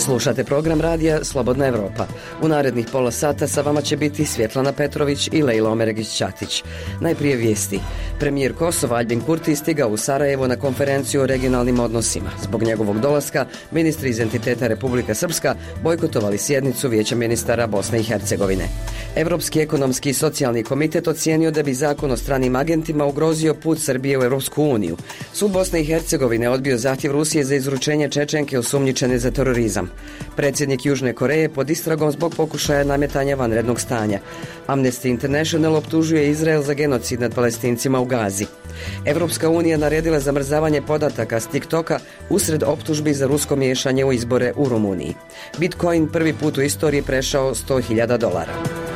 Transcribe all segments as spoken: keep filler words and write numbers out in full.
Slušate program radija Slobodna Evropa. U narednih pola sata sa vama će biti Svjetlana Petrović i Lejla Omeregić-Ćatić. Najprije vijesti. Premijer Kosova Aljbin Kurti stigao u Sarajevo na konferenciju o regionalnim odnosima. Zbog njegovog dolaska, ministri iz entiteta Republika Srpska bojkotovali sjednicu Vijeća ministara Bosne i Hercegovine. Europski ekonomski i socijalni komitet ocijenio da bi zakon o stranim agentima ugrozio put Srbije u Europsku uniju. Sud Bosne i Hercegovine odbio zahtjev Rusije za izručenje Čečenke osumnjičene za terorizam. Predsjednik Južne Koreje pod istragom zbog pokušaja nametanja vanrednog stanja. Amnesty International optužuje Izrael za genocid nad Palestincima u Gazi. Europska unija naredila zamrzavanje podataka s TikToka usred optužbi za rusko miješanje u izbore u Rumuniji. Bitcoin prvi put u istoriji prešao sto hiljada dolara.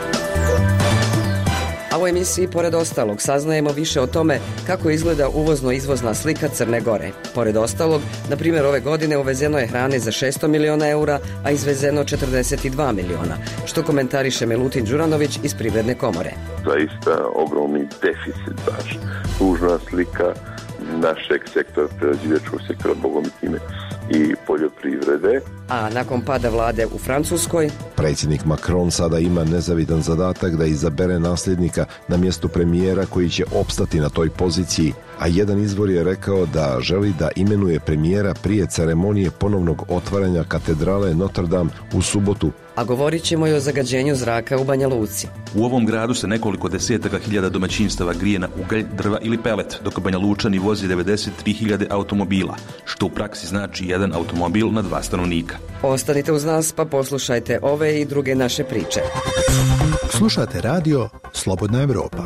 A u emisiji, pored ostalog, saznajemo više o tome kako izgleda uvozno-izvozna slika Crne Gore. Pored ostalog, na primjer, ove godine uvezeno je hrane za šesto miliona eura, a izvezeno četrdeset dva miliona, što komentariše Milutin Đuranović iz Privredne komore. Zaista ogromni deficit, baš tužna slika našeg sektora, prerađivačkog sektora, bogom i time i poljoprivrede. A nakon pada vlade u Francuskoj, predsjednik Macron sada ima nezavidan zadatak da izabere nasljednika na mjestu premijera koji će opstati na toj poziciji, a jedan izvor je rekao da želi da imenuje premijera prije ceremonije ponovnog otvaranja katedrale Notre Dame u subotu. A govorit ćemo i o zagađenju zraka u Banja Luci. U ovom gradu se nekoliko desetaka hiljada domaćinstava grije na ugalj, drva ili pelet, dok Banja Lučani vozi devedeset tri hiljade automobila, što u praksi znači jedan automobil na dva stanovnika. Ostanite uz nas pa poslušajte ove i druge naše priče. Slušate radio Slobodna Evropa.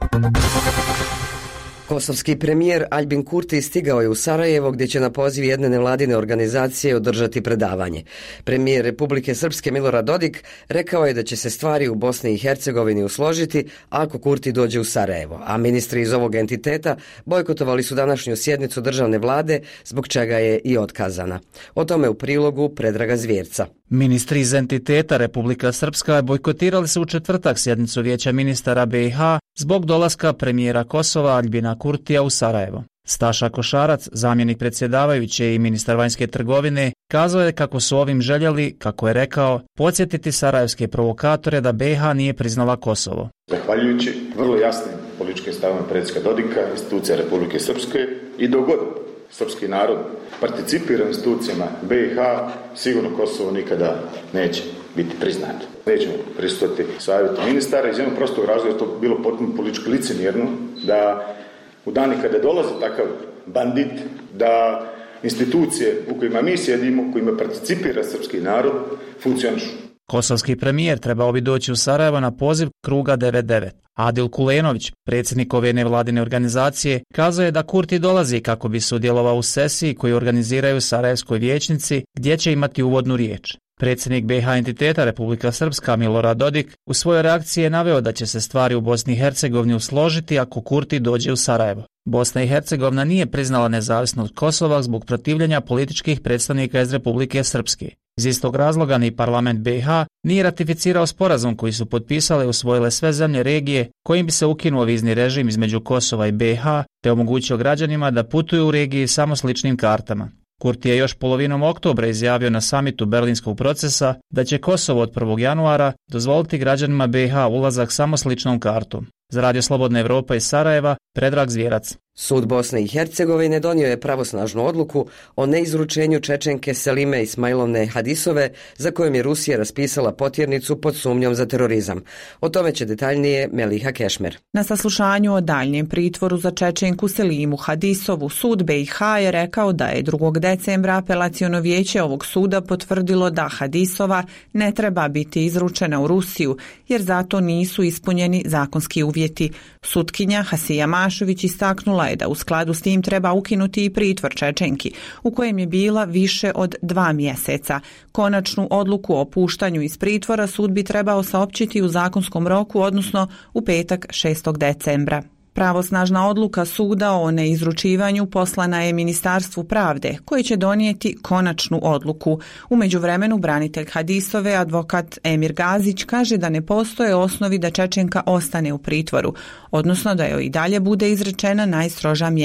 Kosovski premijer Aljbin Kurti stigao je u Sarajevo gdje će na poziv jedne nevladine organizacije održati predavanje. Premijer Republike Srpske Milorad Dodik rekao je da će se stvari u Bosni i Hercegovini usložiti ako Kurti dođe u Sarajevo, a ministri iz ovog entiteta bojkotovali su današnju sjednicu državne vlade, zbog čega je i otkazana. O tome u prilogu Predraga Zvjerca. Ministri iz entiteta Republika Srpska bojkotirali su u četvrtak sjednicu Vijeća ministara B i H zbog dolaska premijera Kosova Aljbina Kurtija u Sarajevo. Staša Košarac, zamjenik predsjedavajuće i ministar vanjske trgovine, kazao je kako su ovim željeli, kako je rekao, podsjetiti sarajevske provokatore da B i H nije priznala Kosovo. Zahvaljujući vrlo jasnim političkim stavima predsjednika Dodika, institucija Republike Srpske i dogod srpski narod participira u institucijama B i H, sigurno Kosovo nikada neće biti priznato. Nećemo pristupiti savjetu ministara iz jednog prostog razloga, je to bilo potpuno politički licemjerno, da u dani kada dolazi takav bandit, da institucije u kojima mi sjedimo, u kojima participira srpski narod, funkcionišu. Kosovski premijer trebao bi doći u Sarajevo na poziv Kruga devedeset devet. Adil Kulenović, predsjednik ove nevladine organizacije, kazao je da Kurti dolazi kako bi sudjelovao u sesiji koju organiziraju u Sarajevskoj vijećnici, gdje će imati uvodnu riječ. Predsjednik B i H entiteta Republika Srpska Milorad Dodik u svojoj reakciji je naveo da će se stvari u Bosni i Hercegovini usložiti ako Kurti dođe u Sarajevo. Bosna i Hercegovina nije priznala nezavisnost Kosova zbog protivljenja političkih predstavnika iz Republike Srpske. Iz istog razloga ni parlament B i H nije ratificirao sporazum koji su potpisale i usvojile sve zemlje regije kojim bi se ukinuo vizni režim između Kosova i B i H te omogućio građanima da putuju u regiji samo s ličnim kartama. Kurti je još polovinom oktobra izjavio na samitu Berlinskog procesa da će Kosovo od prvog januara dozvoliti građanima B i H ulazak samo s ličnom kartom. Za Radio Slobodna Evropa iz Sarajeva, Predrag Zvjerac. Sud Bosne i Hercegovine donio je pravosnažnu odluku o neizručenju Čečenke Selime Ismailovne Hadisove, za kojom je Rusija raspisala potjernicu pod sumnjom za terorizam. O tome će detaljnije Meliha Kešmer. Na saslušanju o daljnjem pritvoru za Čečenku Selimu Hadisovu, sud B i H je rekao da je drugog decembra apelaciono vijeće ovog suda potvrdilo da Hadisova ne treba biti izručena u Rusiju, jer zato nisu ispunjeni zakonski uvjeti. Sutkinja Hasija Mašović istaknula je da u skladu s tim treba ukinuti i pritvor Čečenki, u kojem je bila više od dva mjeseca. Konačnu odluku o puštanju iz pritvora sud bi trebao saopćiti u zakonskom roku, odnosno u petak šestog decembra. Pravosnažna odluka suda o neizručivanju poslana je Ministarstvu pravde, koji će donijeti konačnu odluku. U međuvremenu branitelj Hadisove, advokat Emir Gazić, kaže da ne postoje osnovi da Čečenka ostane u pritvoru, odnosno da joj i dalje bude izrečena najstroža mjera.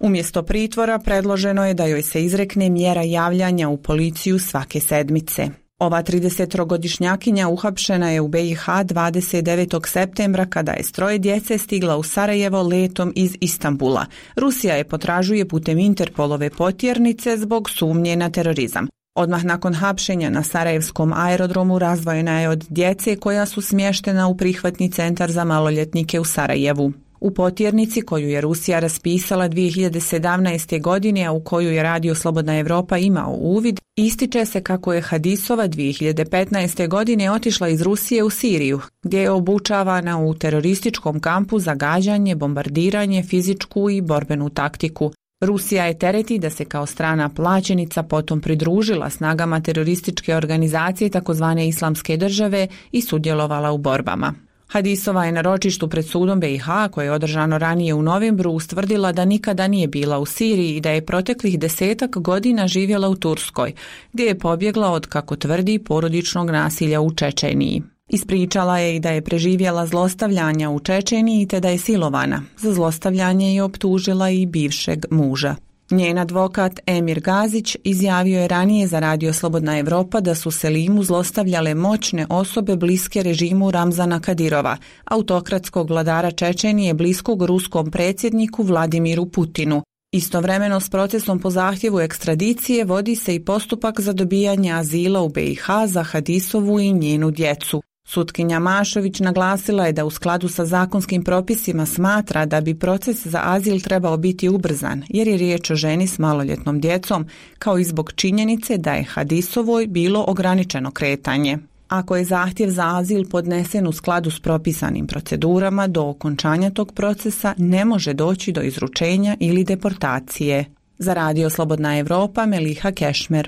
Umjesto pritvora predloženo je da joj se izrekne mjera javljanja u policiju svake sedmice. Ova tridesettrogodišnjakinja uhapšena je u B i H dvadeset devetog septembra kada je s troje djece stigla u Sarajevo letom iz Istanbula. Rusija je potražuje putem Interpolove potjernice zbog sumnje na terorizam. Odmah nakon hapšenja na sarajevskom aerodromu razdvojena je od djece koja su smještena u prihvatni centar za maloljetnike u Sarajevu. U potjernici koju je Rusija raspisala dvije hiljade sedamnaeste. godine, a u koju je Radio Slobodna Evropa imao uvid, ističe se kako je Hadisova dvije hiljade petnaeste. godine otišla iz Rusije u Siriju, gdje je obučavana u terorističkom kampu za gađanje, bombardiranje, fizičku i borbenu taktiku. Rusija je tereti da se kao strana plaćenica potom pridružila snagama terorističke organizacije takozvane Islamske države i sudjelovala u borbama. Hadisova je na ročištu pred sudom B i H, koje je održano ranije u novembru, ustvrdila da nikada nije bila u Siriji i da je proteklih desetak godina živjela u Turskoj, gdje je pobjegla od, kako tvrdi, porodičnog nasilja u Čečeniji. Ispričala je i da je preživjela zlostavljanja u Čečeniji te da je silovana. Za zlostavljanje je optužila i bivšeg muža. Njen advokat Emir Gazić izjavio je ranije za Radio Slobodna Evropa da su Selimu zlostavljale moćne osobe bliske režimu Ramzana Kadirova, autokratskog vladara Čečenije bliskog ruskom predsjedniku Vladimiru Putinu. Istovremeno s procesom po zahtjevu ekstradicije vodi se i postupak za dobijanje azila u B i H za Hadisovu i njenu djecu. Sutkinja Mašović naglasila je da u skladu sa zakonskim propisima smatra da bi proces za azil trebao biti ubrzan, jer je riječ o ženi s maloljetnom djecom, kao i zbog činjenice da je Hadisovoj bilo ograničeno kretanje. Ako je zahtjev za azil podnesen u skladu s propisanim procedurama, do okončanja tog procesa ne može doći do izručenja ili deportacije. Za Radio Slobodna Evropa, Meliha Kešmer.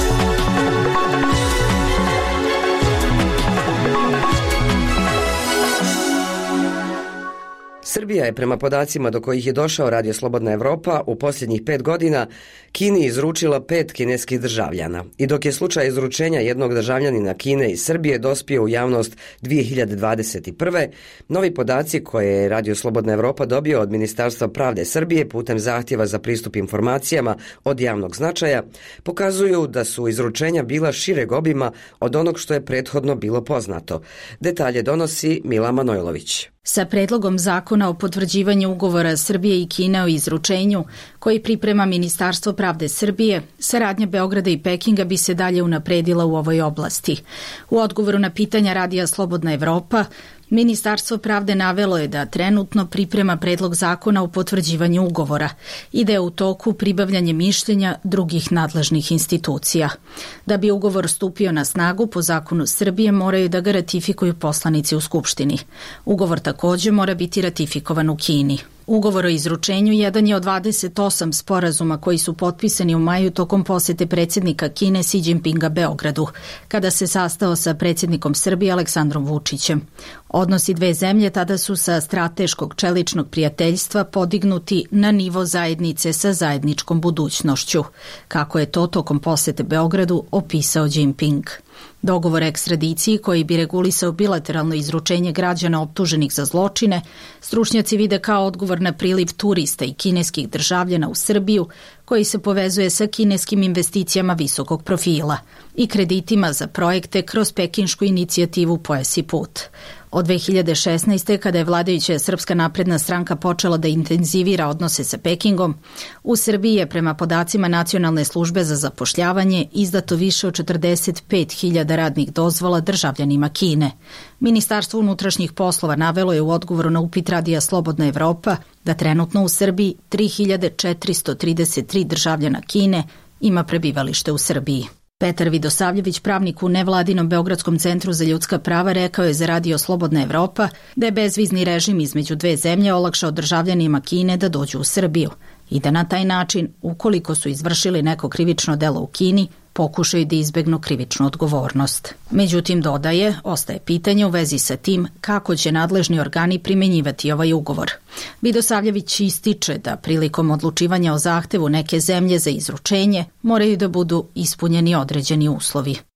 Srbija je prema podacima do kojih je došao Radio Slobodna Evropa u posljednjih pet godina Kini izručila pet kineskih državljana. I dok je slučaj izručenja jednog državljanina Kine iz Srbije dospio u javnost dvije hiljade dvadeset prve. novi podaci koje je Radio Slobodna Evropa dobio od Ministarstva pravde Srbije putem zahtjeva za pristup informacijama od javnog značaja pokazuju da su izručenja bila šireg obima od onog što je prethodno bilo poznato. Detalje donosi Mila Manojlović. Sa predlogom zakona o potvrđivanju ugovora Srbije i Kine o izručenju, koji priprema Ministarstvo pravde Srbije, saradnja Beograda i Pekinga bi se dalje unapredila u ovoj oblasti. U odgovoru na pitanja Radija Slobodna Evropa, Ministarstvo pravde navelo je da trenutno priprema predlog zakona o potvrđivanju ugovora i da je u toku pribavljanje mišljenja drugih nadležnih institucija. Da bi ugovor stupio na snagu po zakonu Srbije, moraju da ga ratifikuju poslanici u Skupštini. Ugovor također mora biti ratifikovan u Kini. Ugovor o izručenju jedan je od dvadeset osam sporazuma koji su potpisani u maju tokom posete predsjednika Kine Xi Jinpinga Beogradu, kada se sastao sa predsjednikom Srbije Aleksandrom Vučićem. Odnosi dve zemlje tada su sa strateškog čeličnog prijateljstva podignuti na nivo zajednice sa zajedničkom budućnošću, kako je to tokom posete Beogradu opisao Jinping. Dogovor o ekstradiciji koji bi regulisao bilateralno izručenje građana optuženih za zločine, stručnjaci vide kao odgovor na priliv turista i kineskih državljana u Srbiju, koji se povezuje sa kineskim investicijama visokog profila i kreditima za projekte kroz pekinšku inicijativu Pojas i put. Od dve hiljade šesnaeste. kada je vladajuća Srpska napredna stranka počela da intenzivira odnose sa Pekingom, u Srbiji je prema podacima Nacionalne službe za zapošljavanje izdato više od četrdeset pet hiljada radnih dozvola državljanima Kine. Ministarstvo unutrašnjih poslova navelo je u odgovoru na upit Radija Slobodna Evropa da trenutno u Srbiji tri hiljade četiristo trideset tri državljana Kine ima prebivalište u Srbiji. Petar Vidosavljević, pravnik u nevladinom Beogradskom centru za ljudska prava, rekao je za Radio Slobodna Evropa da je bezvizni režim između dve zemlje olakšao državljanima Kine da dođu u Srbiju i da na taj način, ukoliko su izvršili neko krivično delo u Kini, pokušaju da izbegnu krivičnu odgovornost. Međutim, dodaje, ostaje pitanje u vezi sa tim kako će nadležni organi primenjivati ovaj ugovor. Vidosavljević ističe da prilikom odlučivanja o zahtevu neke zemlje za izručenje moraju da budu ispunjeni određeni uslovi.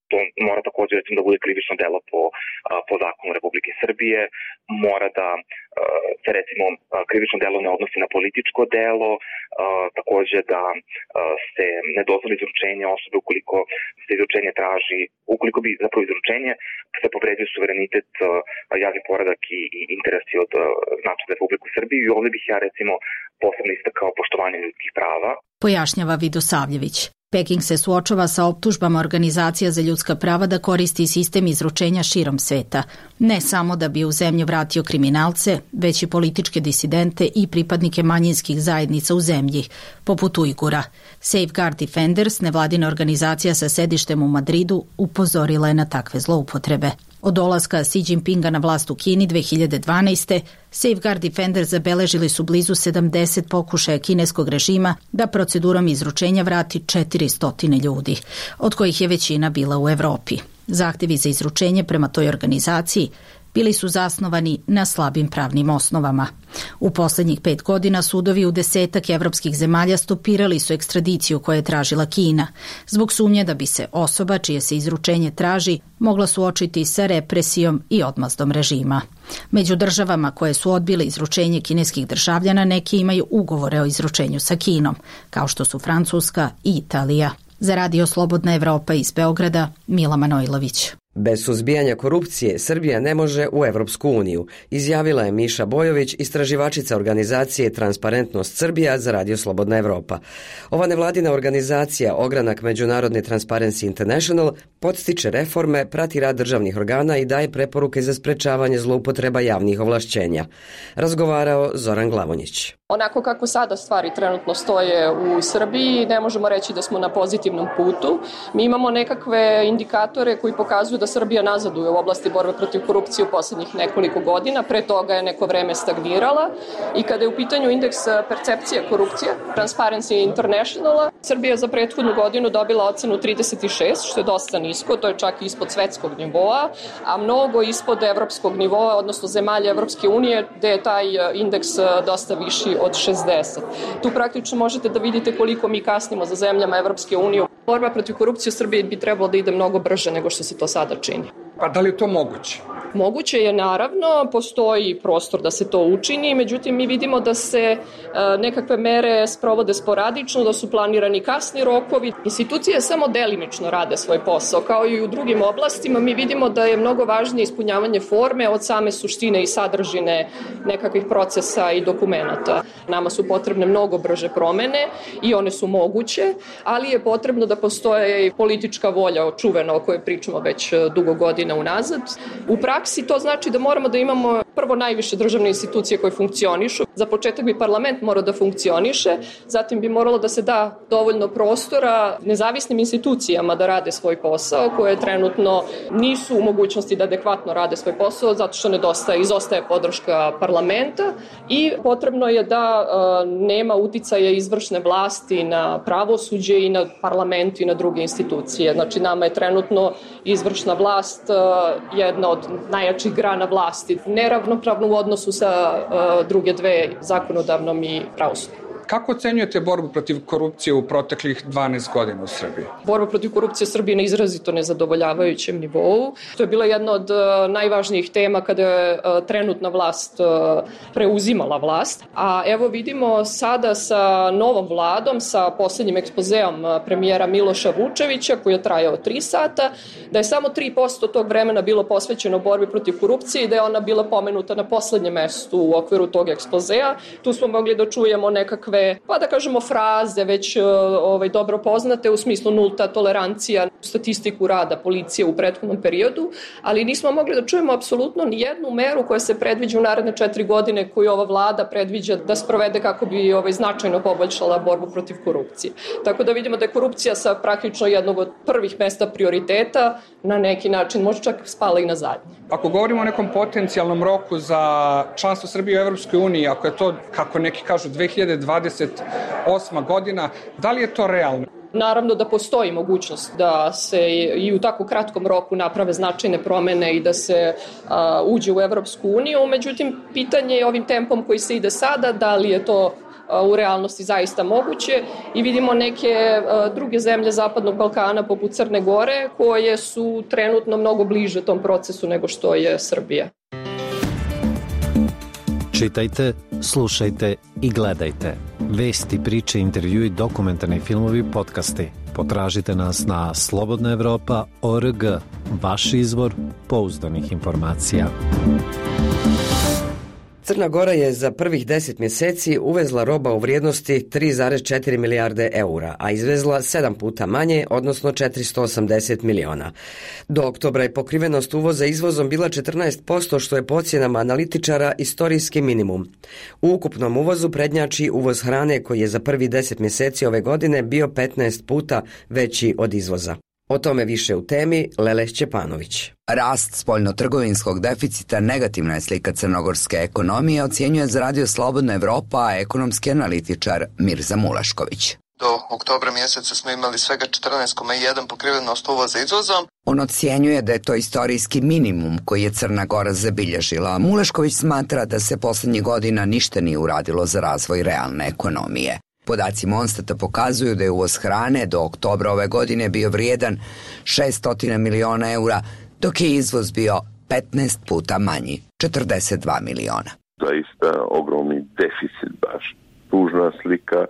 To mora također recimo da bude krivično delo po, po zakonu Republike Srbije, mora da se recimo krivično delo ne odnosi na političko delo, također da se ne dozvoli izručenje osobe ukoliko se izručenje traži, ukoliko bi zapravo izručenje se povredio suverenitet, javni poredak i, i interesi od značaja za Republiku Srbiju i ovdje bih ja recimo posebno istakao poštovanje ljudskih prava. Pojašnjava Vidosavljević. Peking se suočava sa optužbama organizacija za ljudska prava da koristi sistem izručenja širom sveta, ne samo da bi u zemlju vratio kriminalce, već i političke disidente i pripadnike manjinskih zajednica u zemlji, poput Ujgura. Safeguard Defenders, nevladina organizacija sa sedištem u Madridu, upozorila je na takve zloupotrebe. Od dolaska Xi Jinpinga na vlast u Kini dve hiljade dvanaeste. Safeguard Defenders zabeležili su blizu sedamdeset pokušaja kineskog režima da procedurom izručenja vrati četiristo ljudi, od kojih je većina bila u Evropi. Zahtjevi za izručenje prema toj organizaciji bili su zasnovani na slabim pravnim osnovama. U posljednjih pet godina sudovi u desetak evropskih zemalja stopirali su ekstradiciju koju je tražila Kina, zbog sumnje da bi se osoba čije se izručenje traži mogla suočiti sa represijom i odmazdom režima. Među državama koje su odbile izručenje kineskih državljana neki imaju ugovore o izručenju sa Kinom, kao što su Francuska i Italija. Za Radio Slobodna Evropa iz Beograda, Mila Manojlović. Bez suzbijanja korupcije Srbija ne može u Evropsku uniju, izjavila je Miša Bojović, istraživačica organizacije Transparentnost Srbija za Radio Slobodna Evropa. Ova nevladina organizacija, ogranak Međunarodni Transparency International, podstiče reforme, prati rad državnih organa i daje preporuke za sprečavanje zloupotreba javnih ovlašćenja. Razgovarao Zoran Glavonjić. Onako kako sada stvari trenutno stoje u Srbiji, ne možemo reći da smo na pozitivnom putu. Mi imamo nekakve indikatore koji pokazuju da Srbija nazaduje u oblasti borbe protiv korupcije u posljednjih nekoliko godina. Pre toga je neko vreme stagnirala i kada je u pitanju indeks percepcije korupcije Transparency Internationala, Srbija je za prethodnu godinu dobila ocenu trideset šest, što je dosta nisko, to je čak ispod svetskog nivoa, a mnogo ispod evropskog nivoa, odnosno zemalja Evropske unije, gde je taj indeks dosta viši od šezdeset. Tu praktično možete da vidite koliko mi kasnimo za zemljama Evropske unije. Borba protiv korupcije u Srbiji bi trebalo da ide mnogo brže nego što se to sada čini. Pa da li je to moguće? Moguće je naravno, postoji prostor da se to učini, međutim mi vidimo da se e, nekakve mere sprovode sporadično, da su planirani kasni rokovi. Institucije samo delimično rade svoj posao, kao i u drugim oblastima. Mi vidimo da je mnogo važnije ispunjavanje forme od same suštine i sadržine nekakvih procesa i dokumenata. Nama su potrebne mnogo brže promene i one su moguće, ali je potrebno da postoje i politička volja očuvena o kojoj pričamo već dugo godina unazad. U praksi to znači da moramo da imamo prvo najviše državne institucije koje funkcionišu. Za početak bi parlament morao da funkcioniše, zatim bi moralo da se da dovoljno prostora nezavisnim institucijama da rade svoj posao, koje trenutno nisu u mogućnosti da adekvatno rade svoj posao, zato što nedostaje, izostaje podrška parlamenta i potrebno je da e, nema uticaja izvršne vlasti na pravosuđe i na parlament i na druge institucije. Znači nama je trenutno izvršna vlast e, jedna od najjačih grana vlasti, neravnopravno u odnosu sa uh, druge dve, zakonodavnom i pravosudnom. Kako ocenjujete borbu protiv korupcije u proteklih dvanaest godina u Srbiji? Borba protiv korupcije u Srbiji na izrazito nezadovoljavajućem nivou. To je bila jedna od uh, najvažnijih tema kada je uh, trenutna vlast uh, preuzimala vlast. A evo vidimo sada sa novom vladom, sa posljednjim ekspozeom uh, premijera Miloša Vučevića, koji je trajao tri sata, da je samo tri posto tog vremena bilo posvećeno borbi protiv korupcije i da je ona bila pomenuta na poslednjem mestu u okviru tog ekspozea. Tu smo mogli da čujemo nekakve, pa da kažemo fraze već ovaj, dobro poznate u smislu nulta tolerancija, statistiku rada policije u prethodnom periodu, ali nismo mogli da čujemo apsolutno ni jednu meru koja se predviđa u naredne četiri godine koju ova vlada predviđa da sprovede kako bi ovaj, značajno poboljšala borbu protiv korupcije. Tako da vidimo da je korupcija sa praktično jednog od prvih mesta prioriteta na neki način možda čak spala i na zadnje. Ako govorimo o nekom potencijalnom roku za članstvo Srbije u Evropskoj uniji, ako je to, kako neki kažu, dve hiljade dvadeset osma godina, da li je to realno? Naravno da postoji mogućnost da se i u tako kratkom roku naprave značajne promene i da se a, uđe u Evropsku uniju, međutim pitanje je ovim tempom koji se ide sada, da li je to u realnosti zaista moguće i vidimo neke druge zemlje Zapadnog Balkana poput Crne Gore koje su trenutno mnogo bliže tom procesu nego što je Srbija. Čitajte, slušajte i gledajte. Vesti, priče, intervjui, dokumentarni filmovi, podcasti. Potražite nas na slobodna evropa tačka org, vaš izvor pouzdanih informacija. Crna Gora je za prvih deset mjeseci uvezla roba u vrijednosti tri zarez četiri milijarde eura, a izvezla sedam puta manje, odnosno četiristo osamdeset miliona. Do oktobra je pokrivenost uvoza izvozom bila četrnaest posto, što je po ocjenama analitičara istorijski minimum. U ukupnom uvozu prednjači uvoz hrane koji je za prvih deset mjeseci ove godine bio petnaest puta veći od izvoza. O tome više u temi Lele Šćepanović. Rast spoljnotrgovinskog deficita negativna je slika crnogorske ekonomije, ocjenjuje za Radio Slobodna Evropa ekonomski analitičar Mirza Mulašković. Do oktobra mjeseca smo imali svega četrnaest zarez jedan pokrivenost uvoza izvozom. On ocjenjuje da je to istorijski minimum koji je Crna Gora zabilježila. Mulašković smatra da se posljednjih godina ništa nije uradilo za razvoj realne ekonomije. Podaci Monstata pokazuju da je uvoz hrane do oktobra ove godine bio vrijedan šesto miliona eura, dok je izvoz bio petnaest puta manji, četrdeset dva miliona. Zaista ogromni deficit baš. Tužna slika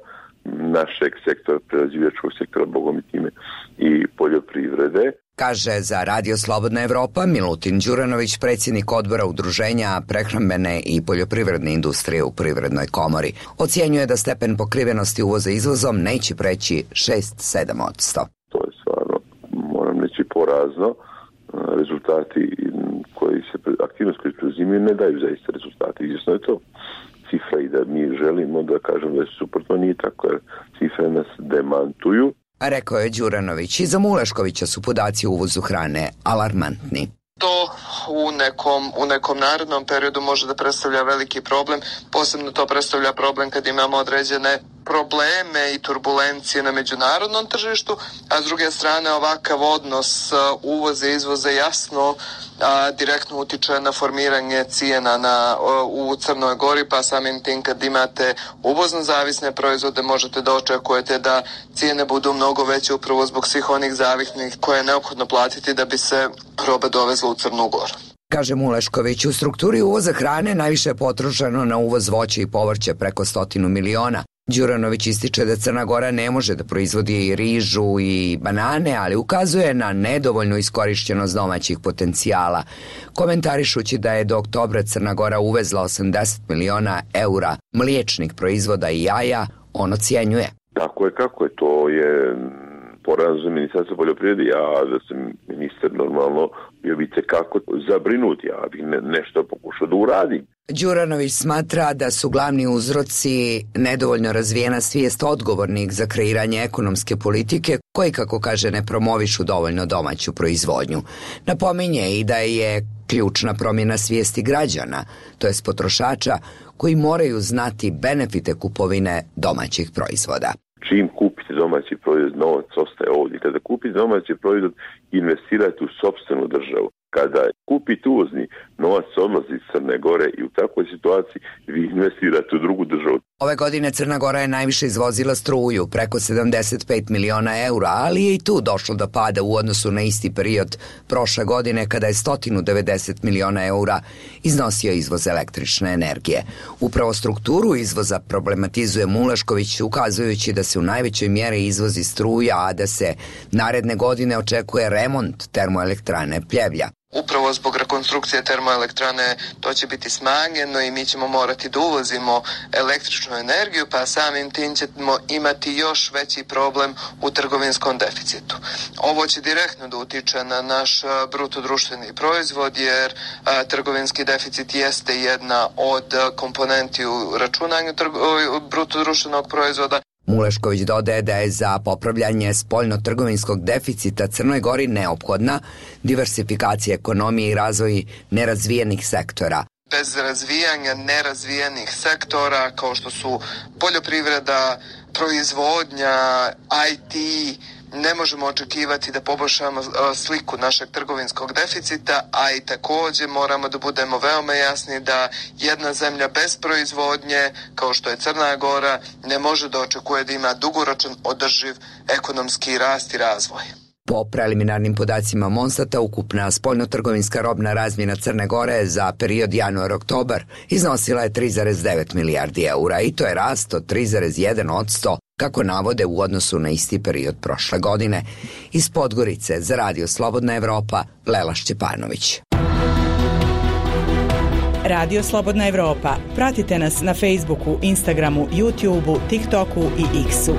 našeg sektora, prerađivačkog sektora, bogom i time i poljoprivrede. Kaže za Radio Slobodna Evropa Milutin Đuranović, predsjednik odbora Udruženja prehrambene i poljoprivredne industrije u Privrednoj komori. Ocjenjuje da stepen pokrivenosti uvoza izvozom neće preći šest do sedam posto. To je stvarno, moram reći, porazno. Rezultati koji se, aktivnosti koje preuzimaju ne daju zaista rezultate. Izvjesno je to cifra i da mi želimo da kažem da je suprotno, nije tako, jer cifre nas demantuju. Rekao je Đuranović. I za Mulaškovića su podaci o uvozu hrane alarmantni. To u nekom, u nekom narednom periodu može da predstavlja veliki problem. Posebno to predstavlja problem kad imamo određene probleme i turbulencije na međunarodnom tržištu, a s druge strane ovakav odnos uvoza i izvoza jasno a, direktno utiče na formiranje cijena na, u Crnoj Gori, pa samim tim kad imate uvozno zavisne proizvode možete da očekujete da cijene budu mnogo veće upravo zbog svih onih zavisnih koje je neophodno platiti da bi se roba dovezla u Crnu Goru. Kaže Mulašković, u strukturi uvoza hrane najviše je potrošeno na uvoz voća i povrća preko stotinu miliona. Đuranović ističe da Crna Gora ne može da proizvodi i rižu i banane, ali ukazuje na nedovoljnu iskorišćenost domaćih potencijala, komentarišući da je do oktobra Crna Gora uvezla osamdeset miliona eura mliječnih proizvoda i jaja. On ocjenjuje. Tako je, kako je, to je poraz za ministarstvo poljoprivrede. Ja da sam ministar normalno bio bi tekako zabrinut, ja bih ne, nešto pokušao da uradim. Đuranović smatra da su glavni uzroci nedovoljno razvijena svijest odgovornih za kreiranje ekonomske politike koji, kako kaže, ne promovišu dovoljno domaću proizvodnju. Napominje i da je ključna promjena svijesti građana, to jest potrošača, koji moraju znati benefite kupovine domaćih proizvoda. Čim kupite domaći proizvod, novac ostaje ovdje. Kada kupite domaći proizvod, investirajte u sopstvenu državu. Kada kupite uvozni, novac odlazi iz Crne Gore i u takvoj situaciji vi investirate u drugu državu. Ove godine Crna Gora je najviše izvozila struju, preko sedamdeset pet miliona eura, ali je i tu došlo do pada u odnosu na isti period prošle godine kada je sto devedeset miliona eura iznosio izvoz električne energije. Upravo strukturu izvoza problematizuje Mulašković, ukazujući da se u najvećoj mjeri izvozi struja, a da se naredne godine očekuje remont termoelektrane Pljevlja. Upravo zbog rekonstrukcije termoelektrane to će biti smanjeno i mi ćemo morati da uvozimo električnu energiju, pa samim tim ćemo imati još veći problem u trgovinskom deficitu. Ovo će direktno da utiče na naš bruto društveni proizvod, jer a, trgovinski deficit jeste jedna od komponenti u računanju trgo- bruto društvenog proizvoda. Mulašković dodaje da je za popravljanje spoljno-trgovinskog deficita Crnoj Gori neophodna diversifikacija ekonomije i razvoj nerazvijenih sektora. Bez razvijanja nerazvijenih sektora kao što su poljoprivreda, proizvodnja, I T, ne možemo očekivati da poboljšamo sliku našeg trgovinskog deficita, a i također moramo da budemo veoma jasni da jedna zemlja bez proizvodnje, kao što je Crna Gora, ne može da očekuje da ima dugoročan održiv ekonomski rast i razvoj. Po preliminarnim podacima Monsata, ukupna spoljnotrgovinska robna razmjena Crne Gore za period januar-oktobar iznosila je tri zarez devet milijardi eura i to je rast od tri zarez jedan posto kako navode u odnosu na isti period prošle godine. Iz Podgorice za Radio Slobodna Evropa, Lela Šćepanović. Radio Slobodna Evropa. Pratite nas na Facebooku, Instagramu, YouTubeu, TikToku i X-u.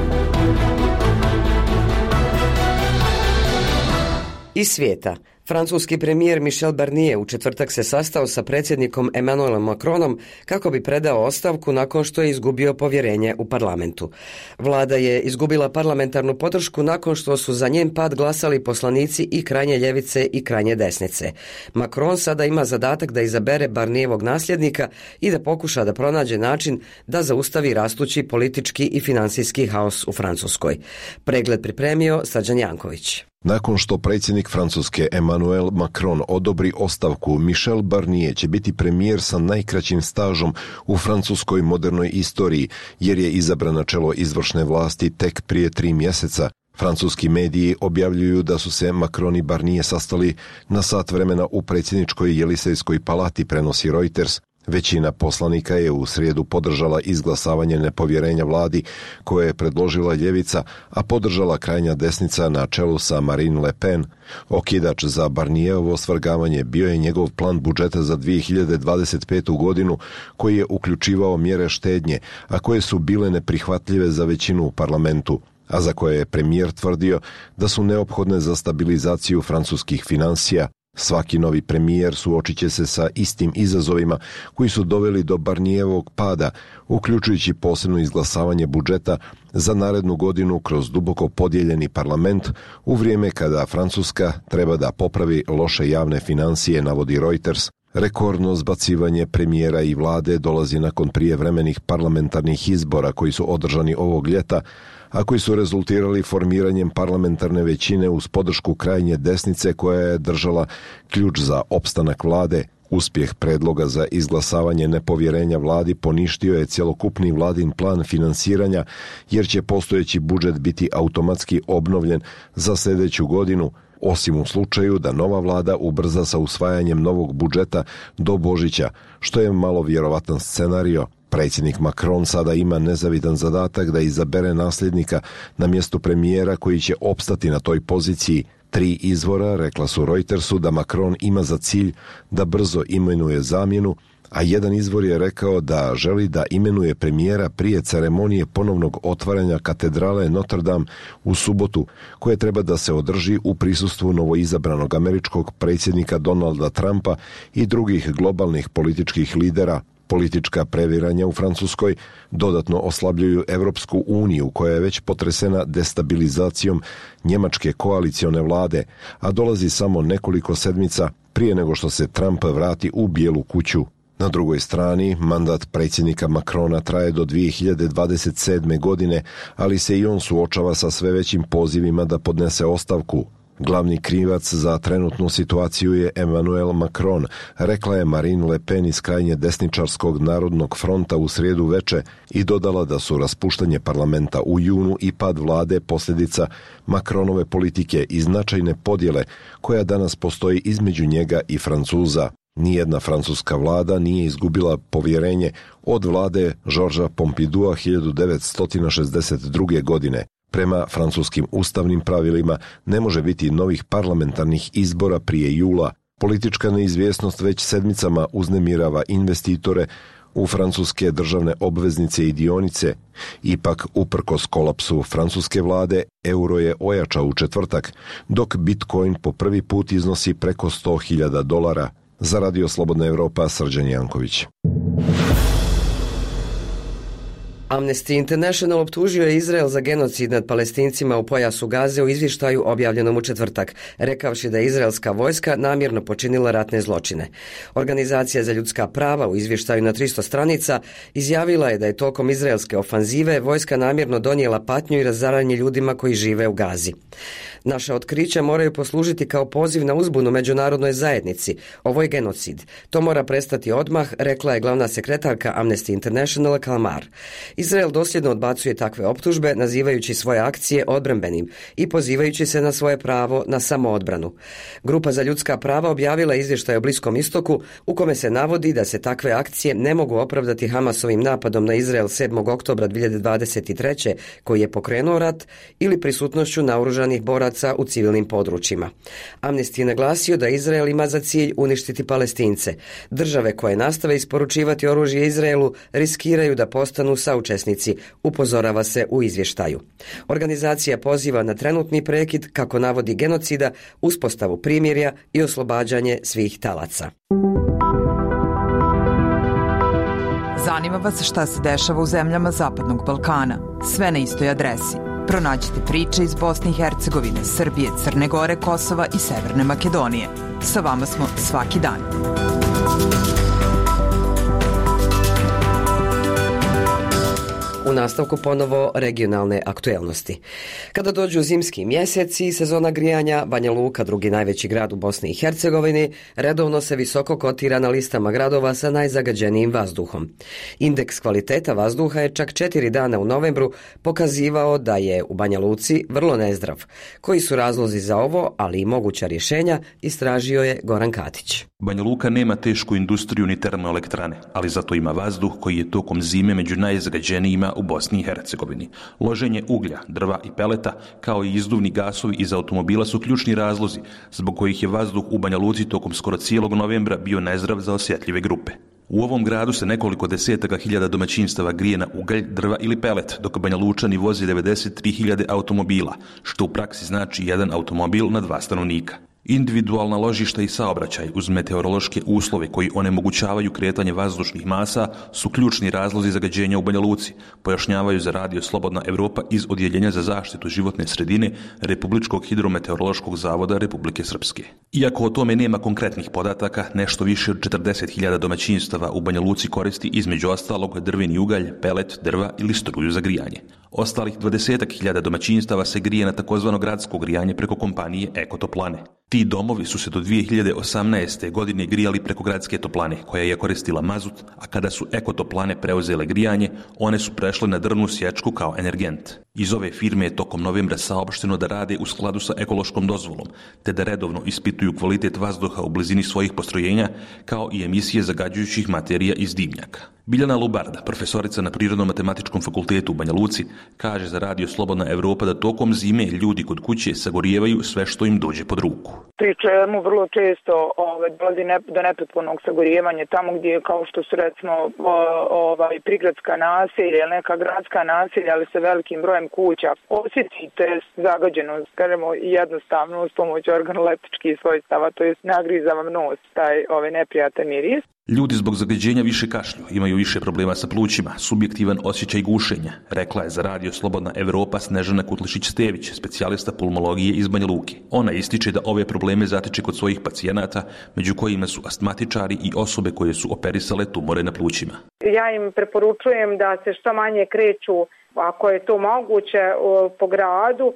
Iz svijeta. Francuski premijer Michel Barnier u četvrtak se sastao sa predsjednikom Emmanuelom Macronom kako bi predao ostavku nakon što je izgubio povjerenje u parlamentu. Vlada je izgubila parlamentarnu podršku nakon što su za njen pad glasali poslanici i krajnje ljevice i krajnje desnice. Macron sada ima zadatak da izabere Barnierevog nasljednika i da pokuša da pronađe način da zaustavi rastući politički i financijski haos u Francuskoj. Pregled pripremio Srđan Janković. Nakon što predsjednik Francuske Emmanuel Macron odobri ostavku, Michel Barnier će biti premijer sa najkraćim stažom u francuskoj modernoj istoriji, jer je izabran na čelo izvršne vlasti tek prije tri mjeseca. Francuski mediji objavljuju da su se Macron i Barnier sastali na sat vremena u predsjedničkoj Jelisejskoj palati, prenosi Reuters. Većina poslanika je u srijedu podržala izglasavanje nepovjerenja vladi koje je predložila ljevica, a podržala krajnja desnica na čelu sa Marine Le Pen. Okidač za Barnierovo svrgavanje bio je njegov plan budžeta za dvije hiljade dvadeset petu godinu koji je uključivao mjere štednje, a koje su bile neprihvatljive za većinu u parlamentu, a za koje je premijer tvrdio da su neophodne za stabilizaciju francuskih financija. Svaki novi premijer suočit će se sa istim izazovima koji su doveli do Barnierovog pada, uključujući posebno izglasavanje budžeta za narednu godinu kroz duboko podijeljeni parlament u vrijeme kada Francuska treba da popravi loše javne financije, navodi Reuters. Rekordno zbacivanje premijera i vlade dolazi nakon prijevremenih parlamentarnih izbora koji su održani ovog ljeta, a koji su rezultirali formiranjem parlamentarne većine uz podršku krajnje desnice koja je držala ključ za opstanak vlade. Uspjeh predloga za izglasavanje nepovjerenja vladi poništio je cjelokupni vladin plan finansiranja, jer će postojeći budžet biti automatski obnovljen za sljedeću godinu, osim u slučaju da nova vlada ubrza sa usvajanjem novog budžeta do Božića, što je malo vjerovatan scenario. Predsjednik Macron sada ima nezavidan zadatak da izabere nasljednika na mjestu premijera koji će opstati na toj poziciji. Tri izvora rekla su Reutersu da Macron ima za cilj da brzo imenuje zamjenu, a jedan izvor je rekao da želi da imenuje premijera prije ceremonije ponovnog otvaranja katedrale Notre Dame u subotu, koje treba da se održi u prisustvu novoizabranog američkog predsjednika Donalda Trumpa i drugih globalnih političkih lidera. Politička previranja u Francuskoj dodatno oslabljuju Europsku uniju, koja je već potresena destabilizacijom njemačke koalicione vlade, a dolazi samo nekoliko sedmica prije nego što se Trump vrati u Bijelu kuću. Na drugoj strani, mandat predsjednika Macrona traje do dvije hiljade dvadeset sedme. godine, ali se i on suočava sa sve većim pozivima da podnese ostavku. Glavni krivac za trenutnu situaciju je Emmanuel Macron, rekla je Marine Le Pen iz krajnje desničarskog Narodnog fronta u srijedu veče i dodala da su raspuštanje parlamenta u junu i pad vlade posljedica Macronove politike i značajne podjele koja danas postoji između njega i Francuza. Nijedna francuska vlada nije izgubila povjerenje od vlade Georgesa Pompidoua hiljadu devetsto šezdeset druge. godine. Prema francuskim ustavnim pravilima ne može biti novih parlamentarnih izbora prije jula. Politička neizvjesnost već sedmicama uznemirava investitore u francuske državne obveznice i dionice. Ipak, uprkos kolapsu francuske vlade, euro je ojačao u četvrtak, dok Bitcoin po prvi put iznosi preko sto hiljada dolara. Za Radio Slobodna Evropa, Srđan Janković. Amnesty International optužio je Izrael za genocid nad Palestincima u pojasu Gaze u izvještaju objavljenom u četvrtak, rekavši da je izraelska vojska namjerno počinila ratne zločine. Organizacija za ljudska prava u izvještaju na tristo stranica izjavila je da je tokom izraelske ofanzive vojska namjerno donijela patnju i razaranje ljudima koji žive u Gazi. Naša otkrića moraju poslužiti kao poziv na uzbunu međunarodnoj zajednici. Ovo je genocid. To mora prestati odmah, rekla je glavna sekretarka Amnesty International Kalmar. Izrael dosljedno odbacuje takve optužbe, nazivajući svoje akcije odbrambenim i pozivajući se na svoje pravo na samoodbranu. Grupa za ljudska prava objavila izvještaj o Bliskom istoku u kome se navodi da se takve akcije ne mogu opravdati Hamasovim napadom na Izrael sedmog oktobra dvije hiljade dvadeset treće koji je pokrenuo rat ili prisutnošću naoružanih boraca u civilnim područjima. Amnesty je naglasio da Izrael ima za cilj uništiti Palestince. Države koje nastave isporučivati oružje Izraelu riskiraju da postanu saučesnici, upozorava se u izvještaju. Organizacija poziva na trenutni prekid, kako navodi genocida, uspostavu primirja i oslobađanje svih talaca. Zanima vas šta se dešava u zemljama Zapadnog Balkana? Sve na istoj adresi. Pronađite priče iz Bosne i Hercegovine, Srbije, Crne Gore, Kosova i Severne Makedonije. Sa vama smo svaki dan. U nastavku ponovo regionalne aktuelnosti. Kada dođu zimski mjeseci i sezona grijanja, Banja Luka, drugi najveći grad u Bosni i Hercegovini, redovno se visoko kotira na listama gradova sa najzagađenijim vazduhom. Indeks kvaliteta vazduha je čak četiri dana u novembru pokazivao da je u Banja Luci vrlo nezdrav. Koji su razlozi za ovo, ali i moguća rješenja, istražio je Goran Katić. Banja Luka nema tešku industriju ni termoelektrane, ali zato ima vazduh koji je tokom zime među najzagađenijima u Bosni i Hercegovini. Loženje uglja, drva i peleta, kao i izduvni gasovi iz automobila su ključni razlozi zbog kojih je vazduh u Banja Luci tokom skoro cijelog novembra bio nezdrav za osjetljive grupe. U ovom gradu se nekoliko desetaka hiljada domaćinstava grije na ugalj, drva ili pelet, dok Banja Lučani vozi devedeset tri hiljade automobila, što u praksi znači jedan automobil na dva stanovnika. Individualna ložišta i saobraćaj uz meteorološke uslove koji onemogućavaju kretanje vazdušnih masa su ključni razlozi zagađenja u Banja Luci, pojašnjavaju za radio Slobodna Evropa iz Odjeljenja za zaštitu životne sredine Republičkog hidrometeorološkog zavoda Republike Srpske. Iako o tome nema konkretnih podataka, nešto više od četrdeset hiljada domaćinstava u Banja Luci koristi između ostalog drveni ugalj, pelet, drva ili struju za grijanje. Ostalih dvadeset hiljada domaćinstava se grije na takozvano gradsko grijanje preko kompanije Ekotoplane. Ti domovi su se do dvije hiljade osamnaeste. godine grijali preko gradske toplane, koja je koristila mazut, a kada su Ekotoplane preuzele grijanje, one su prešle na drvnu sječku kao energent. Iz ove firme je tokom novembra saopšteno da rade u skladu sa ekološkom dozvolom, te da redovno ispituju kvalitet vazduha u blizini svojih postrojenja, kao i emisije zagađujućih materija iz dimnjaka. Biljana Lubarda, profesorica na Prirodno-matematičkom fakultetu u Banja Luci, kaže za radio Slobodna Evropa da tokom zime ljudi kod kuće sagorijevaju sve što im dođe pod ruku. Pri čemu vrlo često ovaj, dolazi ne, do nepotpunog sagorijevanja tamo gdje, kao što su recimo ovaj, prigradska naselja ili neka gradska naselja, ali sa velikim brojem kuća, osjetite zagađenost, kažemo jednostavno uz pomoć organoleptičkih svojstava, to jest nagriza vam nos taj ovaj, neprijatan miris. Ljudi zbog zagađenja više kašlju, imaju više problema sa plućima, subjektivan osjećaj gušenja, rekla je za radio Slobodna Evropa Snežana Kutlišić-Stević, specijalista pulmologije iz Banja Luke. Ona ističe da ove probleme zatiče kod svojih pacijenata, među kojima su astmatičari i osobe koje su operisale tumore na plućima. Ja im preporučujem da se što manje kreću, ako je to moguće, po gradu,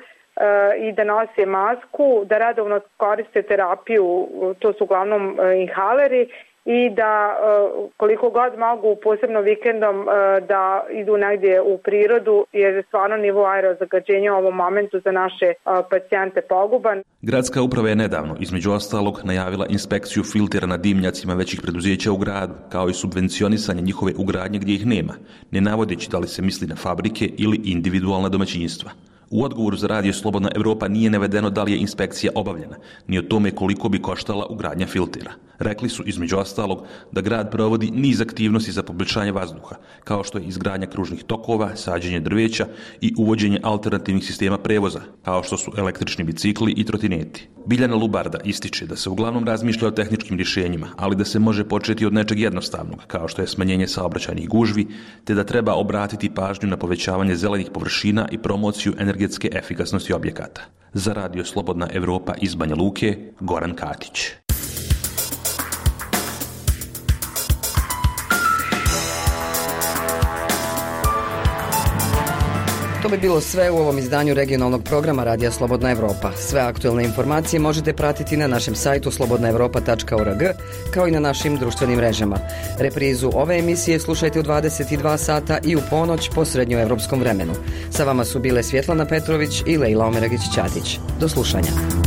i da nose masku, da redovno koriste terapiju, to su uglavnom inhaleri, i da koliko god mogu, posebno vikendom, da idu negdje u prirodu, jer je stvarno nivo aerozagađenja u ovom momentu za naše pacijente poguban. Gradska uprava je nedavno, između ostalog, najavila inspekciju filtera na dimnjacima većih preduzeća u gradu, kao i subvencionisanje njihove ugradnje gdje ih nema, ne navodeći da li se misli na fabrike ili individualna domaćinstva. U odgovoru za radio Slobodna Evropa nije navedeno da li je inspekcija obavljena, ni o tome koliko bi koštala ugradnja filtera. Rekli su, između ostalog, da grad provodi niz aktivnosti za poboljšanje vazduha, kao što je izgradnja kružnih tokova, sađenje drveća i uvođenje alternativnih sistema prevoza, kao što su električni bicikli i trotineti. Biljana Lubarda ističe da se uglavnom razmišlja o tehničkim rješenjima, ali da se može početi od nečeg jednostavnog, kao što je smanjenje saobraćajnih gužvi, te da treba obratiti pažnju na povećavanje zelenih površina i promociju energetske efikasnosti objekata. Za radio Slobodna Evropa iz Banja Luke, Goran Katić. To bi bilo sve u ovom izdanju regionalnog programa Radija Slobodna Evropa. Sve aktuelne informacije možete pratiti na našem sajtu slobodna evropa tačka org, kao i na našim društvenim mrežama. Reprizu ove emisije slušajte u dvadeset i dva sata i u ponoć po srednjoevropskom vremenu. Sa vama su bile Svjetlana Petrović i Lejla Omeragić-Ćatić. Do slušanja.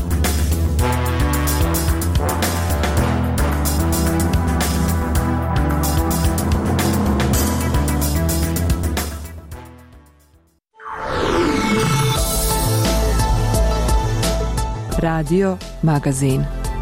Radio Magazin.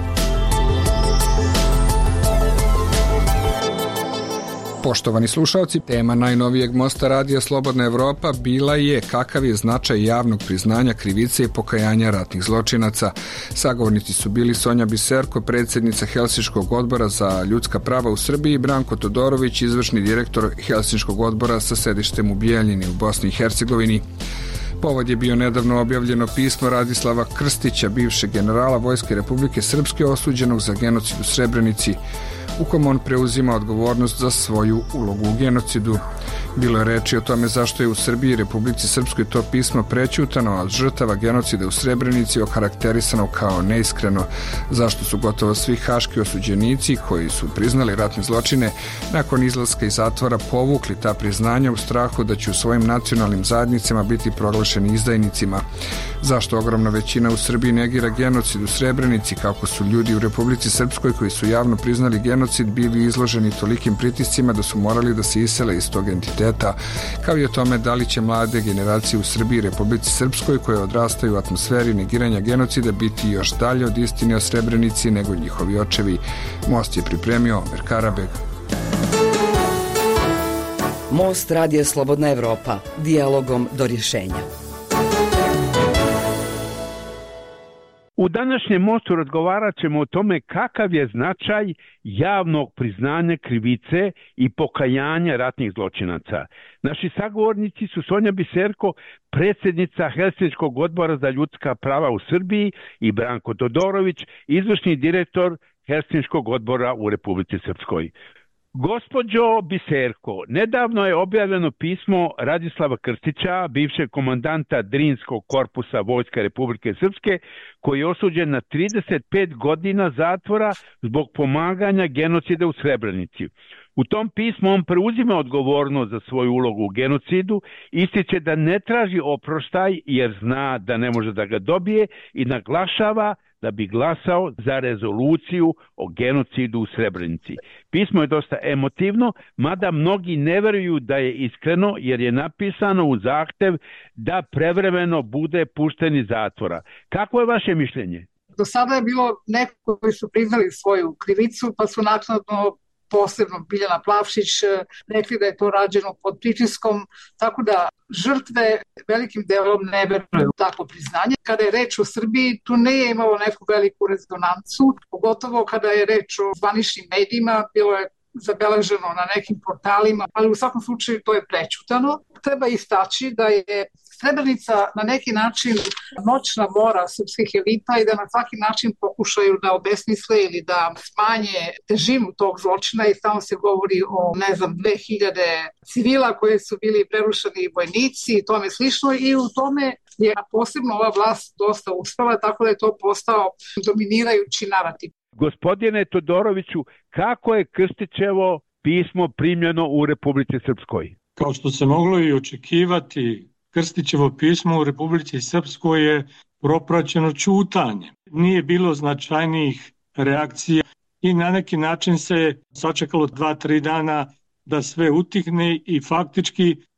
Poštovani slušalci, tema najnovijeg mosta Radija Slobodna Evropa bila je kakav je značaj javnog priznanja krivice i pokajanja ratnih zločinaca. Sagovornici su bili Sonja Biserko, predsjednica Helsinškog odbora za ljudska prava u Srbiji, Branko Todorović, izvršni direktor Helsinškog odbora sa sedištem u Bijeljini u Bosni i Hercegovini. Povod je bio nedavno objavljeno pismo Radislava Krstića, bivšeg generala Vojske Republike Srpske osuđenog za genocid u Srebrenici, u kom on preuzima odgovornost za svoju ulogu u genocidu. Bilo je reči o tome zašto je u Srbiji i Republici Srpskoj to pismo prećutano, a od žrtava genocida u Srebrenici okarakterisano kao neiskreno, zašto su gotovo svi haški osuđenici koji su priznali ratne zločine nakon izlaska iz zatvora povukli ta priznanja u strahu da će u svojim nacionalnim zajednicama biti proglašeni izdajnicima. Zašto ogromna većina u Srbiji negira genocid u Srebrenici, kako su ljudi u Republici Srpskoj koji su javno priznali genocid bili izloženi tolikim pritiscima da su morali da se isele iz tog entiteta, kao i o tome da li će mlade generacije u Srbiji i Republici Srpskoj koje odrastaju u atmosferi negiranja genocida biti još dalje od istine o Srebrenici nego njihovi očevi. Most je pripremio Omer Karabeg. Most Radija Slobodna Evropa. Dijalogom do rješenja. U današnjem mostu razgovarat ćemo o tome kakav je značaj javnog priznanja krivice i pokajanja ratnih zločinaca. Naši sagovornici su Sonja Biserko, predsjednica Helsinškog odbora za ljudska prava u Srbiji, i Branko Todorović, izvršni direktor Helsinškog odbora u Republici Srpskoj. Gospođo Biserko, nedavno je objavljeno pismo Radislava Krstića, bivšeg komandanta Drinskog korpusa Vojske Republike Srpske, koji je osuđen na trideset pet godina zatvora zbog pomaganja genocida u Srebrenici. U tom pismu on preuzima odgovornost za svoju ulogu u genocidu, ističe da ne traži oproštaj jer zna da ne može da ga dobije i naglašava da bi glasao za rezoluciju o genocidu u Srebrenici. Pismo je dosta emotivno, mada mnogi ne veruju da je iskreno jer je napisano u zahtev da prevremeno bude pušten iz zatvora. Kako je vaše mišljenje? Do sada je bilo neko koji su priznali svoju krivicu pa su naknadno, posebno Biljana Plavšić, rekli da je to rađeno pod pritiskom, tako da žrtve velikim delom ne veruju takvo priznanje. Kada je reč o Srbiji, tu nije imalo neku veliku rezonancu, pogotovo kada je reč o zvaničnim medijima, bilo je zabeleženo na nekim portalima, ali u svakom slučaju to je prećutano. Treba istaći da je Srebrenica na neki način noćna mora srpskih elita i da na svaki način pokušaju da obesmisle ili da smanje težinu tog zločina i samo se govori o, ne znam, dve hiljade civila koje su bili prerušeni vojnici i tome slično, i u tome je posebno ova vlast dosta uspela, tako da je to postao dominirajući narativ. Gospodine Todoroviću, kako je Krstićevo pismo primljeno u Republici Srpskoj? Kao što se moglo i očekivati, Krstićevo pismo u Republici Srpskoj je propraćeno ćutanje. Nije bilo značajnijih reakcija i na neki način se sačekalo dva, tri dana da sve utihne i faktički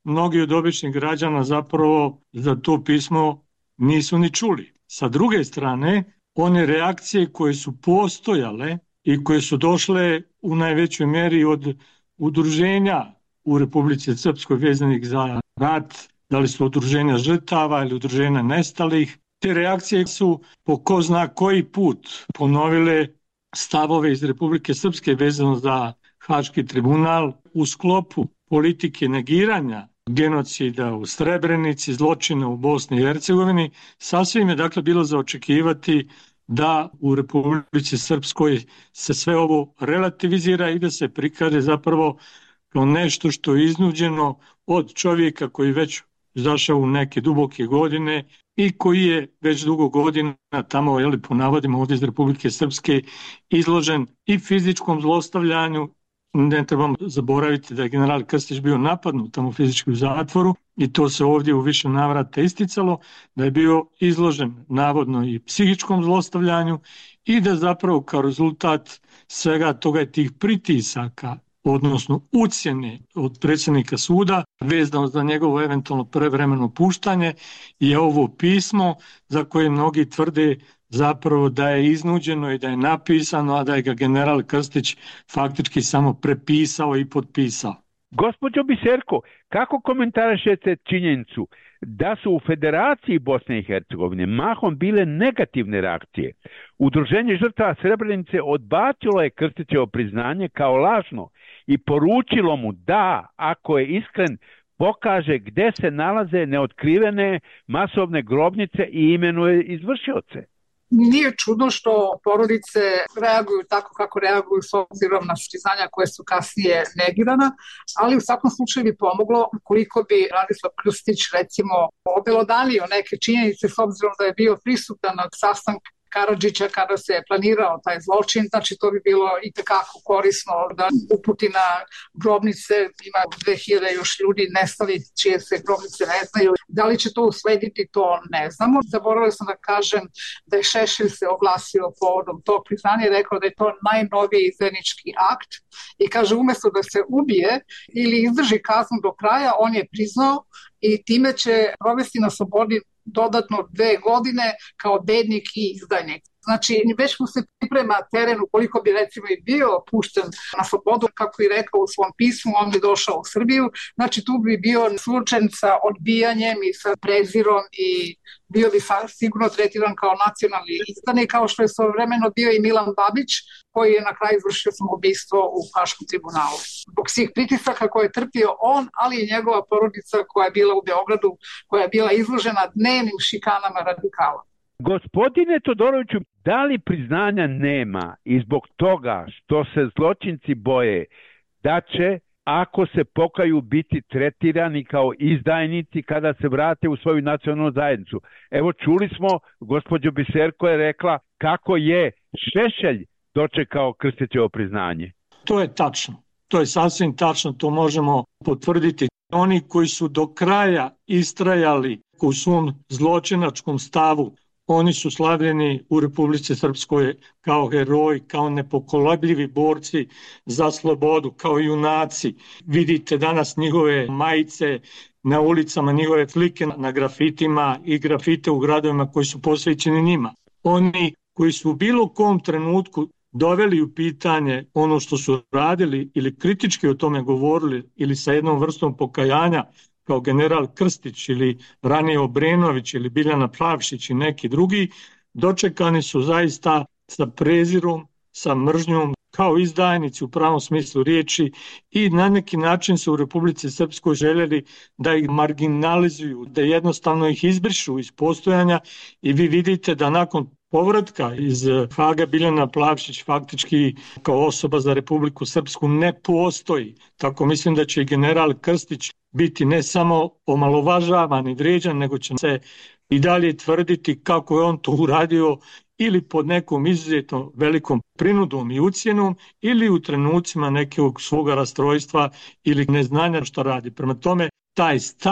mnogi od običnih građana zapravo za to pismo nisu ni čuli. Sa druge strane, one reakcije koje su postojale i koje su došle u najvećoj meri od udruženja u Republici Srpskoj vezanih za rat, da li su udruženja žrtava ili udruženja nestalih, te reakcije su po ko zna koji put ponovile stavove iz Republike Srpske vezano za Haški tribunal u sklopu politike negiranja genocida u Srebrenici, zločina u Bosni i Hercegovini. Sasvim je dakle bilo za očekivati da u Republici Srpskoj se sve ovo relativizira i da se prikaže zapravo kao nešto što je iznuđeno od čovjeka koji već zašao u neke duboke godine i koji je već dugo godina tamo, jeli, po navodima ovdje iz Republike Srpske, izložen i fizičkom zlostavljanju. Ne trebamo zaboraviti da je general Krstić bio napadnut tamo fizički u zatvoru i to se ovdje u više navrata isticalo, da je bio izložen navodno i psihičkom zlostavljanju i da zapravo kao rezultat svega toga i tih pritisaka, odnosno ucjene od predsjednika suda vezano za njegovo eventualno prevremeno puštanje, je ovo pismo za koje mnogi tvrde zapravo da je iznuđeno i da je napisano, a da je ga general Krstić faktički samo prepisao i potpisao. Gospođo Biserko, kako komentarišete činjenicu da su u Federaciji Bosne i Hercegovine mahom bile negativne reakcije? Udruženje žrtava Srebrenice odbacilo je Krstićevo priznanje kao lažno i poručilo mu da, ako je iskren, pokaže gde se nalaze neotkrivene masovne grobnice i imenuje izvršioce. Nije čudno što porodice reaguju tako kako reaguju s obzirom na priznanja koje su kasnije negirana, ali u svakom slučaju bi pomoglo koliko bi Radislav Krstić recimo obelodanio neke činjenice s obzirom da je bio prisutan na sastanku Karadžića kada se je planirao taj zločin, znači to bi bilo i tekako korisno da uputi na grobnice, ima dve hiljade još ljudi nestali čije se grobnice ne znaju. Da li će to uslediti, to ne znamo. Zaboravila sam da kažem da je Šešelj se oglasio povodom tog priznanja i rekao da je to najnoviji izdajnički akt i kaže umjesto da se ubije ili izdrži kaznu do kraja, on je priznao i time će provesti na slobodi dodatno dve godine kao bednik i izdajnik. Znači, već mu se priprema teren ukoliko bi recimo i bio pušten na slobodu, kako je rekao u svom pismu, on bi došao u Srbiju. Znači, tu bi bio suočen sa odbijanjem i sa prezirom i bio bi sigurno tretiran kao nacionalni izdanik, kao što je svojevremeno bio i Milan Babić, koji je na kraju izvršio samoubistvo u Haškom tribunalu. Zbog svih pritisaka koje je trpio on, ali i njegova porodica koja je bila u Beogradu, koja je bila izložena dnevnim šikanama radikala. Gospodine Todoroviću, da li priznanja nema i zbog toga što se zločinci boje da će, ako se pokaju, biti tretirani kao izdajnici kada se vrate u svoju nacionalnu zajednicu? Evo, čuli smo, gospođo Biserko je rekla kako je Šešelj dočekao Krstićevo priznanje. To je tačno. To je sasvim tačno, to možemo potvrditi. Oni koji su do kraja istrajali u svom zločinačkom stavu, oni su slavljeni u Republici Srpskoj kao heroji, kao nepokolebljivi borci za slobodu, kao junaci. Vidite danas njihove majice na ulicama, njihove slike na grafitima i grafite u gradovima koji su posvećeni njima. Oni koji su u bilo kom trenutku doveli u pitanje ono što su radili ili kritički o tome govorili ili sa jednom vrstom pokajanja, kao general Krstić ili ranije Obrenović ili Biljana Plavšić i neki drugi, dočekani su zaista sa prezirom, sa mržnjom, kao izdajnici u pravom smislu riječi i na neki način su u Republici Srpskoj željeli da ih marginalizuju, da jednostavno ih izbrišu iz postojanja i vi vidite da nakon povratka iz Haga Biljana Plavšić faktički kao osoba za Republiku Srpsku ne postoji. Tako mislim da će i general Krstić biti ne samo omalovažavan i vrijeđan, nego će se i dalje tvrditi kako je on to uradio ili pod nekom izuzetno velikom prinudom i ucjenom ili u trenucima nekog svoga rastrojstva ili neznanja šta radi. Prema tome, taj stav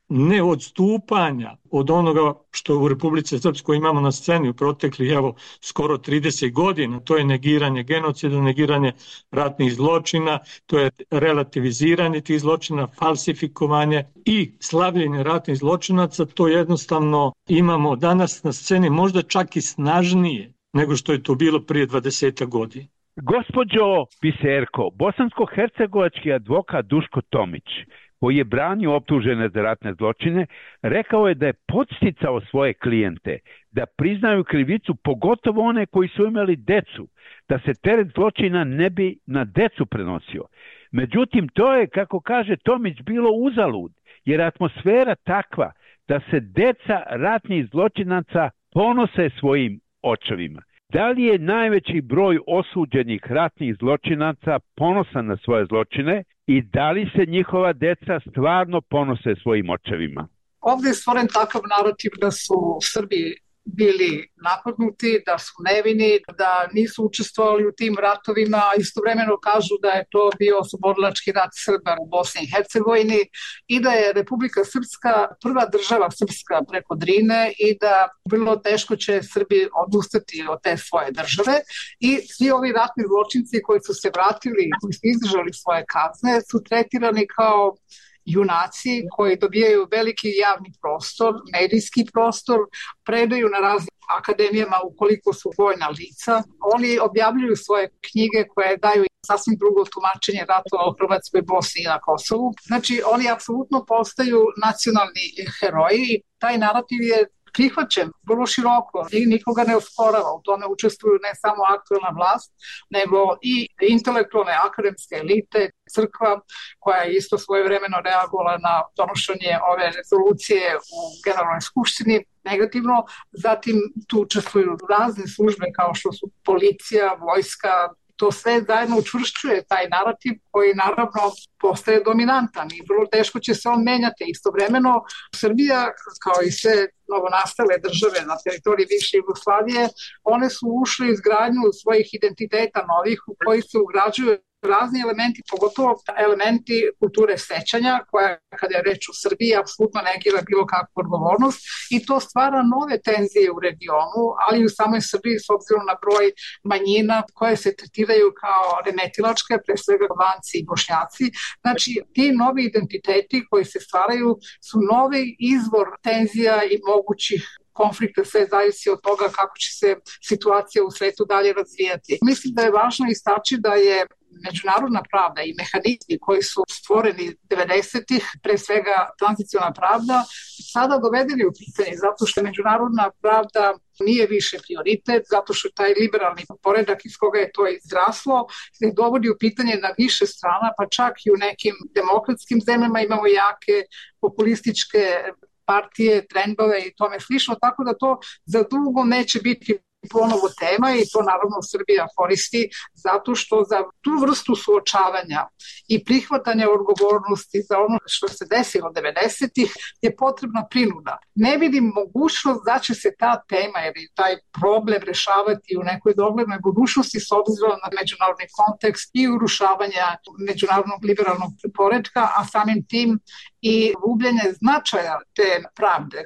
neodstupanja od onoga što u Republici Srpskoj imamo na sceni u proteklih evo skoro trideset godina, to je negiranje genocida, negiranje ratnih zločina, to je relativiziranje tih zločina, falsifikovanje i slavljenje ratnih zločinaca, to jednostavno imamo danas na sceni možda čak i snažnije nego što je to bilo prije dvadeset godina. Gospođo Biserko, bosansko-hercegovački advokat Duško Tomić, koji je branio optužene za ratne zločine, rekao je da je podsticao svoje klijente da priznaju krivicu, pogotovo one koji su imali decu, da se teret zločina ne bi na decu prenosio. Međutim, to je, kako kaže Tomić, bilo uzalud, jer atmosfera takva da se deca ratnih zločinaca ponose svojim očevima. Da li je najveći broj osuđenih ratnih zločinaca ponosan na svoje zločine i da li se njihova deca stvarno ponose svojim očevima? Ovdje je stvoren takav narativ da su Srbi bili napadnuti, da su nevini, da nisu učestvovali u tim ratovima, a istovremeno kažu da je to bio oslobodilački rat Srba u Bosni i Hercegovini i da je Republika Srpska prva država srpska preko Drine i da vrlo teško će Srbi odustati od te svoje države i svi ovi ratni zločinci koji su se vratili, koji su izdržali svoje kazne, su tretirani kao junaci koji dobijaju veliki javni prostor, medijski prostor, predaju na raznim akademijama ukoliko su vojna lica. Oni objavljuju svoje knjige koje daju sasvim drugo tumačenje ratova u Hrvatskoj, Bosni i na Kosovu. Znači, oni apsolutno postaju nacionalni heroji i taj narativ je prihvaćen vrlo široko i nikoga ne osporava. U tome učestvuju ne samo aktuelna vlast, nego i intelektualne akademske elite, crkva koja je isto svojevremeno reagovala na donošenje ove rezolucije u Generalnoj skupštini negativno. Zatim tu učestvuju razne službe kao što su policija, vojska. To sve zajedno učvršćuje taj narativ koji naravno postaje dominantan i vrlo teško će se on menjati. Istovremeno Srbija, kao i sve novonastale države na teritoriji bivše Jugoslavije, one su ušle u izgradnju svojih identiteta novih u koji se ugrađuju razni elementi, pogotovo elementi kulture sećanja, koja kada je reč u Srbiji apsolutno negira bilo kakvu odgovornost i to stvara nove tenzije u regionu, ali i u samoj Srbiji s obzirom na broj manjina koje se tretiraju kao remetilačke, pre svega Albanci i Bošnjaci. Znači, ti novi identiteti koji se stvaraju su novi izvor tenzija i mogućih konflikta, sve zavisi od toga kako će se situacija u svetu dalje razvijati. Mislim da je važno istaći da je međunarodna pravda i mehanizmi koji su stvoreni devedesetih, pre svega tranzicijona pravda, sada dovedeni u pitanje zato što međunarodna pravda nije više prioritet, zato što taj liberalni poredak iz koga je to izraslo se dovodi u pitanje na više strana, pa čak i u nekim demokratskim zemljama imamo jake populističke partije, trendove i tome slično, tako da to za dugo neće biti ponovo tema i to naravno Srbija koristi zato što za tu vrstu suočavanja i prihvatanja odgovornosti za ono što se desilo devedesetih je potrebna prinuda. Ne vidim mogućnost da će se ta tema ili taj problem rešavati u nekoj doglednoj budućnosti s obzirom na međunarodni kontekst i urušavanja međunarodnog liberalnog poretka, a samim tim i gubljenje značaja te pravde.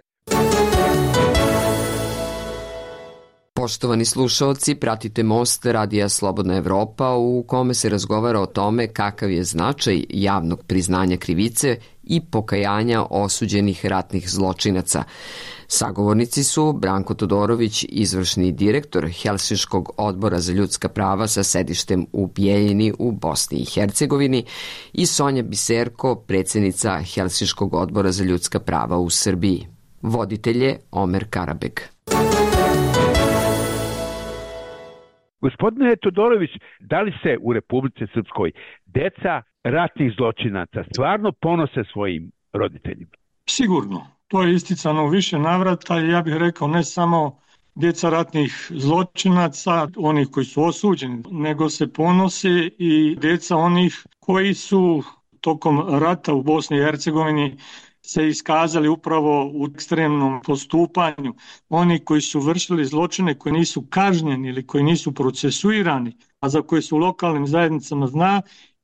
Poštovani slušaoci, pratite Most Radija Slobodna Evropa u kome se razgovara o tome kakav je značaj javnog priznanja krivice i pokajanja osuđenih ratnih zločinaca. Sagovornici su Branko Todorović, izvršni direktor Helsinškog odbora za ljudska prava sa sedištem u Bijeljini u Bosni i Hercegovini i Sonja Biserko, predsjednica Helsinškog odbora za ljudska prava u Srbiji. Voditelj je Omer Karabeg. Gospodine Todorović, da li se u Republici Srpskoj deca ratnih zločinaca stvarno ponose svojim roditeljima? Sigurno. To je isticano u više navrata i ja bih rekao ne samo djeca ratnih zločinaca, onih koji su osuđeni, nego se ponose i djeca onih koji su tokom rata u Bosni i Hercegovini se iskazali upravo u ekstremnom postupanju. Oni koji su vršili zločine koji nisu kažnjeni ili koji nisu procesuirani, a za koje su u lokalnim zajednicama zna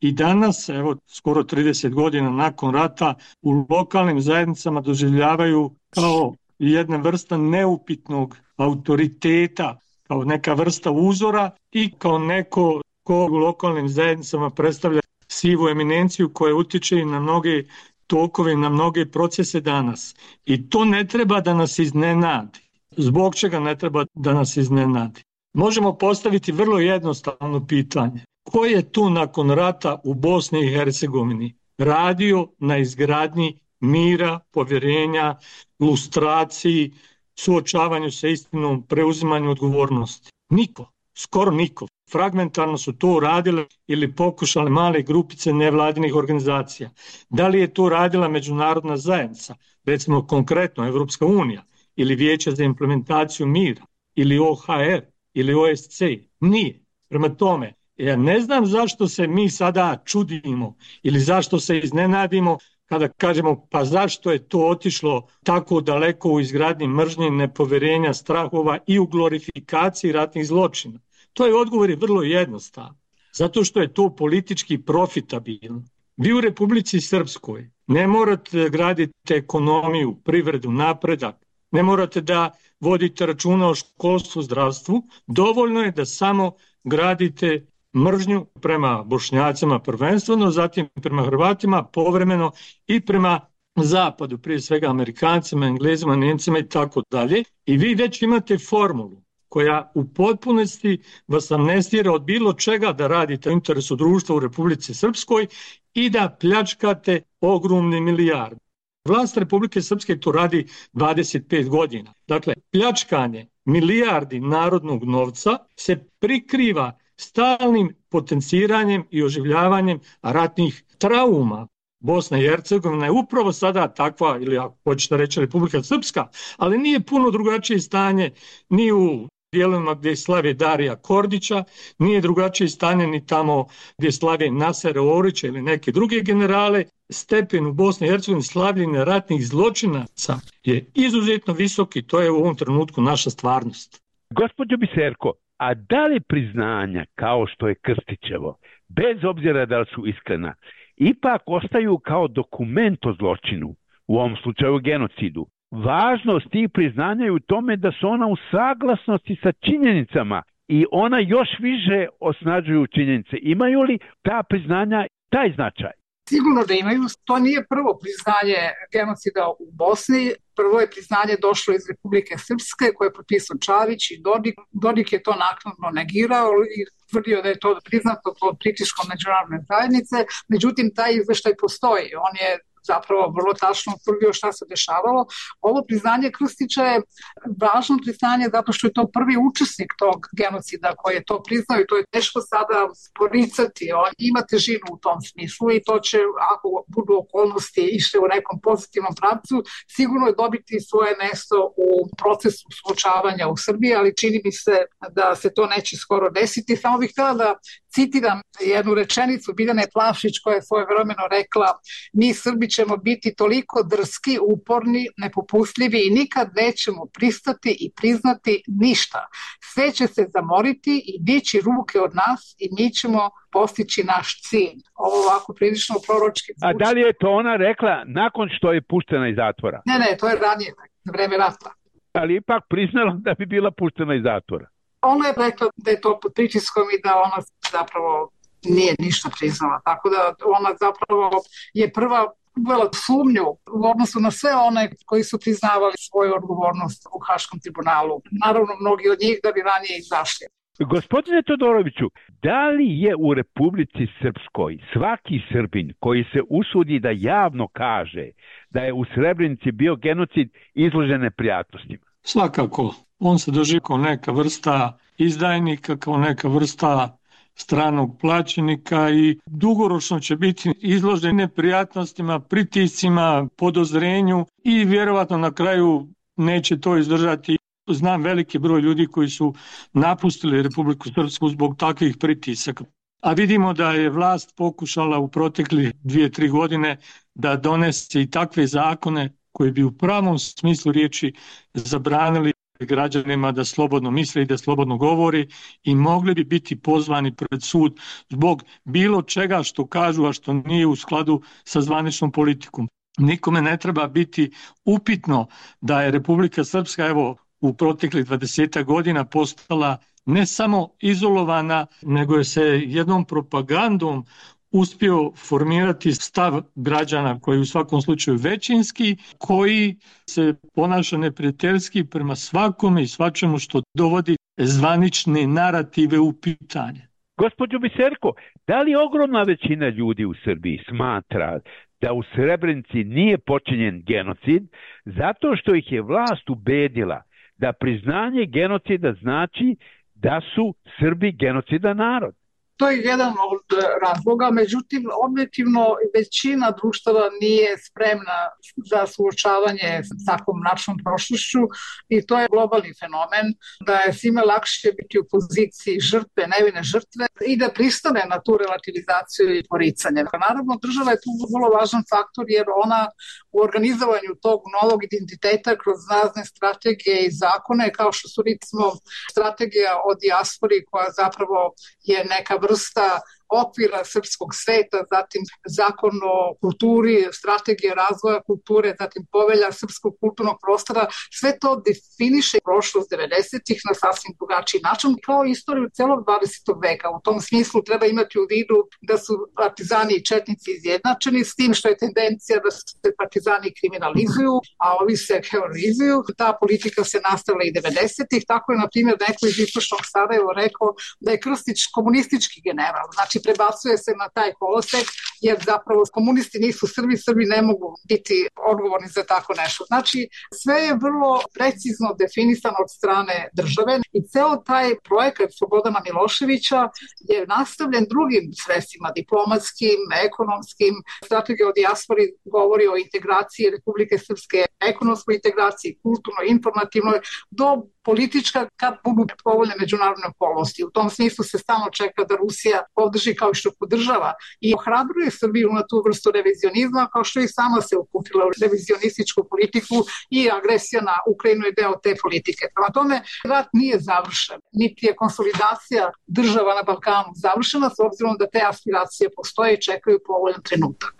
i danas, evo skoro trideset godina nakon rata, u lokalnim zajednicama doživljavaju kao jedna vrsta neupitnog autoriteta, kao neka vrsta uzora i kao neko ko u lokalnim zajednicama predstavlja sivu eminenciju koja utiče i na mnoge tokove, na mnoge procese danas. I to ne treba da nas iznenadi. Zbog čega ne treba da nas iznenadi? Možemo postaviti vrlo jednostavno pitanje. Ko je tu nakon rata u Bosni i Hercegovini radio na izgradnji mira, povjerenja, lustraciji, suočavanju sa istinom, preuzimanju odgovornosti? Niko, skoro niko. Fragmentarno su to uradile ili pokušale male grupice nevladinih organizacija. Da li je to radila međunarodna zajednica, recimo konkretno Evropska unija, ili Vijeće za implementaciju mira, ili O H R, ili O S C? Nije. Prema tome, ja ne znam zašto se mi sada čudimo ili zašto se iznenadimo kada kažemo pa zašto je to otišlo tako daleko u izgradnji mržnje, nepoverenja, strahova i u glorifikaciji ratnih zločina. To je odgovor je vrlo jednostavan. Zato što je to politički profitabilno. Vi u Republici Srpskoj ne morate graditi ekonomiju, privredu, napredak, ne morate da vodite računa o školstvu, zdravstvu, dovoljno je da samo gradite mržnju prema Bošnjacima prvenstveno, zatim prema Hrvatima, povremeno i prema Zapadu, prije svega Amerikancima, Englezima, Nemcima i tako dalje. I vi već imate formulu koja u potpunosti vas amnestira od bilo čega da radite u interesu društva u Republici Srpskoj i da pljačkate ogromne milijarde. Vlast Republike Srpske to radi dvadeset pet godina. Dakle, pljačkanje milijardi narodnog novca se prikriva stalnim potenciranjem i oživljavanjem ratnih trauma. Bosna i Hercegovina je upravo sada takva, ili ako hoćete reći Republika Srpska, ali nije puno drugačije stanje ni u dijelovima gdje slave Darija Kordića, nije drugačije stanje ni tamo gdje slave Nasera Orića ili neke druge generale. Stepen u Bosni i Hercegovini slavljenja ratnih zločinaca je izuzetno visok i to je u ovom trenutku naša stvarnost. Gospođo Biserko, a da li priznanja kao što je Krstićevo, bez obzira da li su iskrena, ipak ostaju kao dokument o zločinu, u ovom slučaju genocidu? Važnost tih priznanja je u tome da su ona u saglasnosti sa činjenicama i ona još više osnažuju činjenice. Imaju li ta priznanja taj značaj? Sigurno da imaju. To nije prvo priznanje genocida u Bosni. Prvo je priznanje došlo iz Republike Srpske koje je potpisao Čavić i Dodik. Dodik je to naknadno negirao i tvrdio da je to priznato pod pritiskom međunarodne zajednice. Međutim, taj izveštaj postoji. On je zapravo vrlo tačno utvrdio šta se dešavalo. Ovo priznanje Krstića je važno priznanje zato što je to prvi učesnik tog genocida koji je to priznao i to je teško sada poricati. On ima težinu u tom smislu i to će, ako budu okolnosti išle u nekom pozitivnom pravcu, sigurno je dobiti svoje mesto u procesu suočavanja u Srbiji, ali čini mi se da se to neće skoro desiti. Samo bih htjela da citiram jednu rečenicu Biljane Plavšić koja je svojevremeno rekla: mi Srbi ćemo biti toliko drski, uporni, nepopustljivi i nikad nećemo pristati i priznati ništa. Sve će se zamoriti i dići ruke od nas i mi ćemo postići naš cilj. Ovo ovako prilično proročki zvuči. A da li je to ona rekla nakon što je puštena iz zatvora? Ne, ne, to je ranije, na vreme rata. Ali ipak priznala da bi bila puštena iz zatvora. Ona je rekla da je to pod pritiskom i da ona zapravo nije ništa priznala. Tako da ona zapravo je prva uvela sumnju u odnosu na sve one koji su priznavali svoju odgovornost u Haškom tribunalu. Naravno, mnogi od njih da bi ranije izašli. Gospodine Todoroviću, da li je u Republici Srpskoj svaki Srbin koji se usudi da javno kaže da je u Srebrenici bio genocid izložen neprijatnostima? Svakako. On se doživi kao neka vrsta izdajnika, kao neka vrsta stranog plaćenika i dugoročno će biti izložen neprijatnostima, pritiscima, podozrenju i vjerovatno na kraju neće to izdržati. Znam veliki broj ljudi koji su napustili Republiku Srpsku zbog takvih pritisaka. A vidimo da je vlast pokušala u proteklih dvije, tri godine da donese i takve zakone koji bi u pravom smislu riječi zabranili građanima da slobodno misle i da slobodno govori i mogli bi biti pozvani pred sud zbog bilo čega što kažu, a što nije u skladu sa zvaničnom politikom. Nikome ne treba biti upitno da je Republika Srpska evo u proteklih dvadeset godina postala ne samo izolovana, nego je se jednom propagandom uspio formirati stav građana koji je u svakom slučaju većinski, koji se ponaša neprijateljski prema svakome i svačemu što dovodi zvanične narative u pitanje. Gospođo Biserko, da li ogromna većina ljudi u Srbiji smatra da u Srebrenici nije počinjen genocid zato što ih je vlast ubedila da priznanje genocida znači da su Srbi genocidan narod? To je jedan od razloga, međutim, objektivno većina društava nije spremna za suočavanje s takvom našom prošlošću i to je globalni fenomen, da je svima lakše biti u poziciji žrtve, nevine žrtve i da pristane na tu relativizaciju i poricanje. Naravno, država je tu vrlo važan faktor jer ona u organizovanju tog novog identiteta kroz razne strategije i zakone, kao što su recimo strategija o dijaspori koja zapravo je neka vrsta okvira srpskog sveta, zatim zakon o kulturi, strategije razvoja kulture, zatim povelja srpskog kulturnog prostora, sve to definiše prošlost devedesetih na sasvim drugačiji način, kao istoriju celog dvadesetog veka. U tom smislu treba imati u vidu da su partizani i četnici izjednačeni s tim što je tendencija da se partizani kriminalizuju, a ovi se heroizuju. Ta politika se nastavila i devedesetih, tako je na primjer neko iz istočnog Sarajeva rekao da je Krstić komunistički general, znači prebacuje se na taj kolosek, jer zapravo komunisti nisu Srbi, Srbi ne mogu biti odgovorni za tako nešto. Znači, sve je vrlo precizno definisano od strane države i ceo taj projekat Slobodana Miloševića je nastavljen drugim sredstvima, diplomatskim, ekonomskim. Strategija o dijaspori govori o integraciji Republike Srpske, ekonomskoj integraciji, kulturno, informativnoj, do politička kad budu povoljne međunarodne okolnosti. U tom smislu se stalno čeka da Rusija podrži kao što podržava i ohrabruje Srbiju na tu vrstu revizionizma, kao što i sama se uputila u revizionističku politiku i agresija na Ukrajinu je deo te politike. Prema tome, rat nije završen, niti je konsolidacija država na Balkanu završena, s obzirom da te aspiracije postoje i čekaju povoljan trenutak.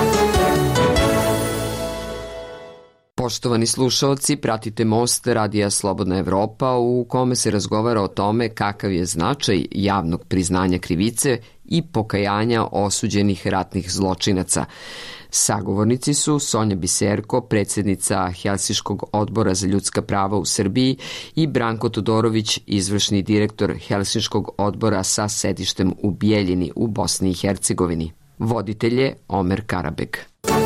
Poštovani slušaoci, pratite Most Radija Slobodna Evropa u kome se razgovara o tome kakav je značaj javnog priznanja krivice i pokajanja osuđenih ratnih zločinaca. Sagovornici su Sonja Biserko, predsjednica Helsinškog odbora za ljudska prava u Srbiji i Branko Todorović, izvršni direktor Helsinškog odbora sa sedištem u Bijeljini u Bosni i Hercegovini. Voditelj je Omer Karabeg.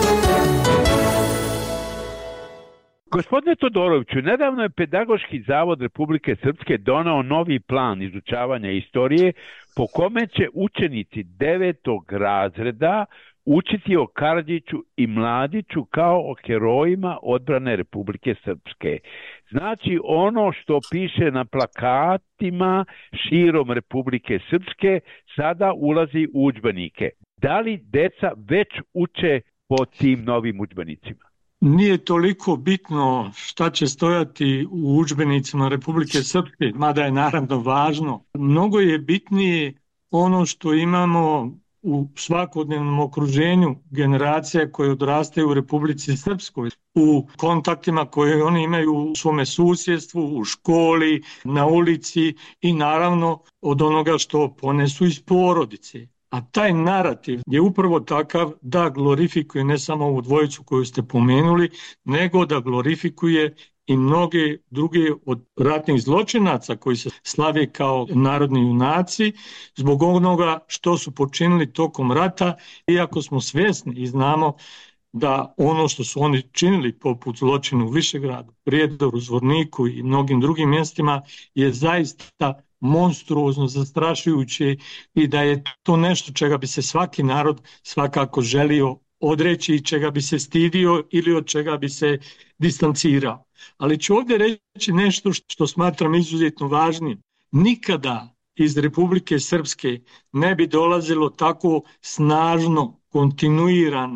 Gospodine Todoroviću, nedavno je Pedagoški zavod Republike Srpske donao novi plan izučavanja istorije po kome će učenici devetog razreda učiti o Karadžiću i Mladiću kao o herojima odbrane Republike Srpske. Znači ono što piše na plakatima širom Republike Srpske sada ulazi u udžbenike. Da li deca već uče po tim novim udžbenicima? Nije toliko bitno šta će stojati u udžbenicima Republike Srpske, mada je naravno važno. Mnogo je bitnije ono što imamo u svakodnevnom okruženju generacija koje odrastaju u Republici Srpskoj, u kontaktima koje oni imaju u svome susjedstvu, u školi, na ulici i naravno od onoga što ponesu iz porodice. A taj narativ je upravo takav da glorifikuje ne samo ovu dvojicu koju ste pomenuli, nego da glorifikuje i mnoge druge od ratnih zločinaca koji se slave kao narodni junaci zbog onoga što su počinili tokom rata, iako smo svjesni i znamo da ono što su oni činili poput zločina u Višegradu, Prijedoru, Zvorniku i mnogim drugim mjestima je zaista monstruozno, zastrašujuće i da je to nešto čega bi se svaki narod svakako želio odreći i čega bi se stidio ili od čega bi se distancirao. Ali ću ovdje reći nešto što smatram izuzetno važnim. Nikada iz Republike Srpske ne bi dolazilo tako snažno, kontinuirano,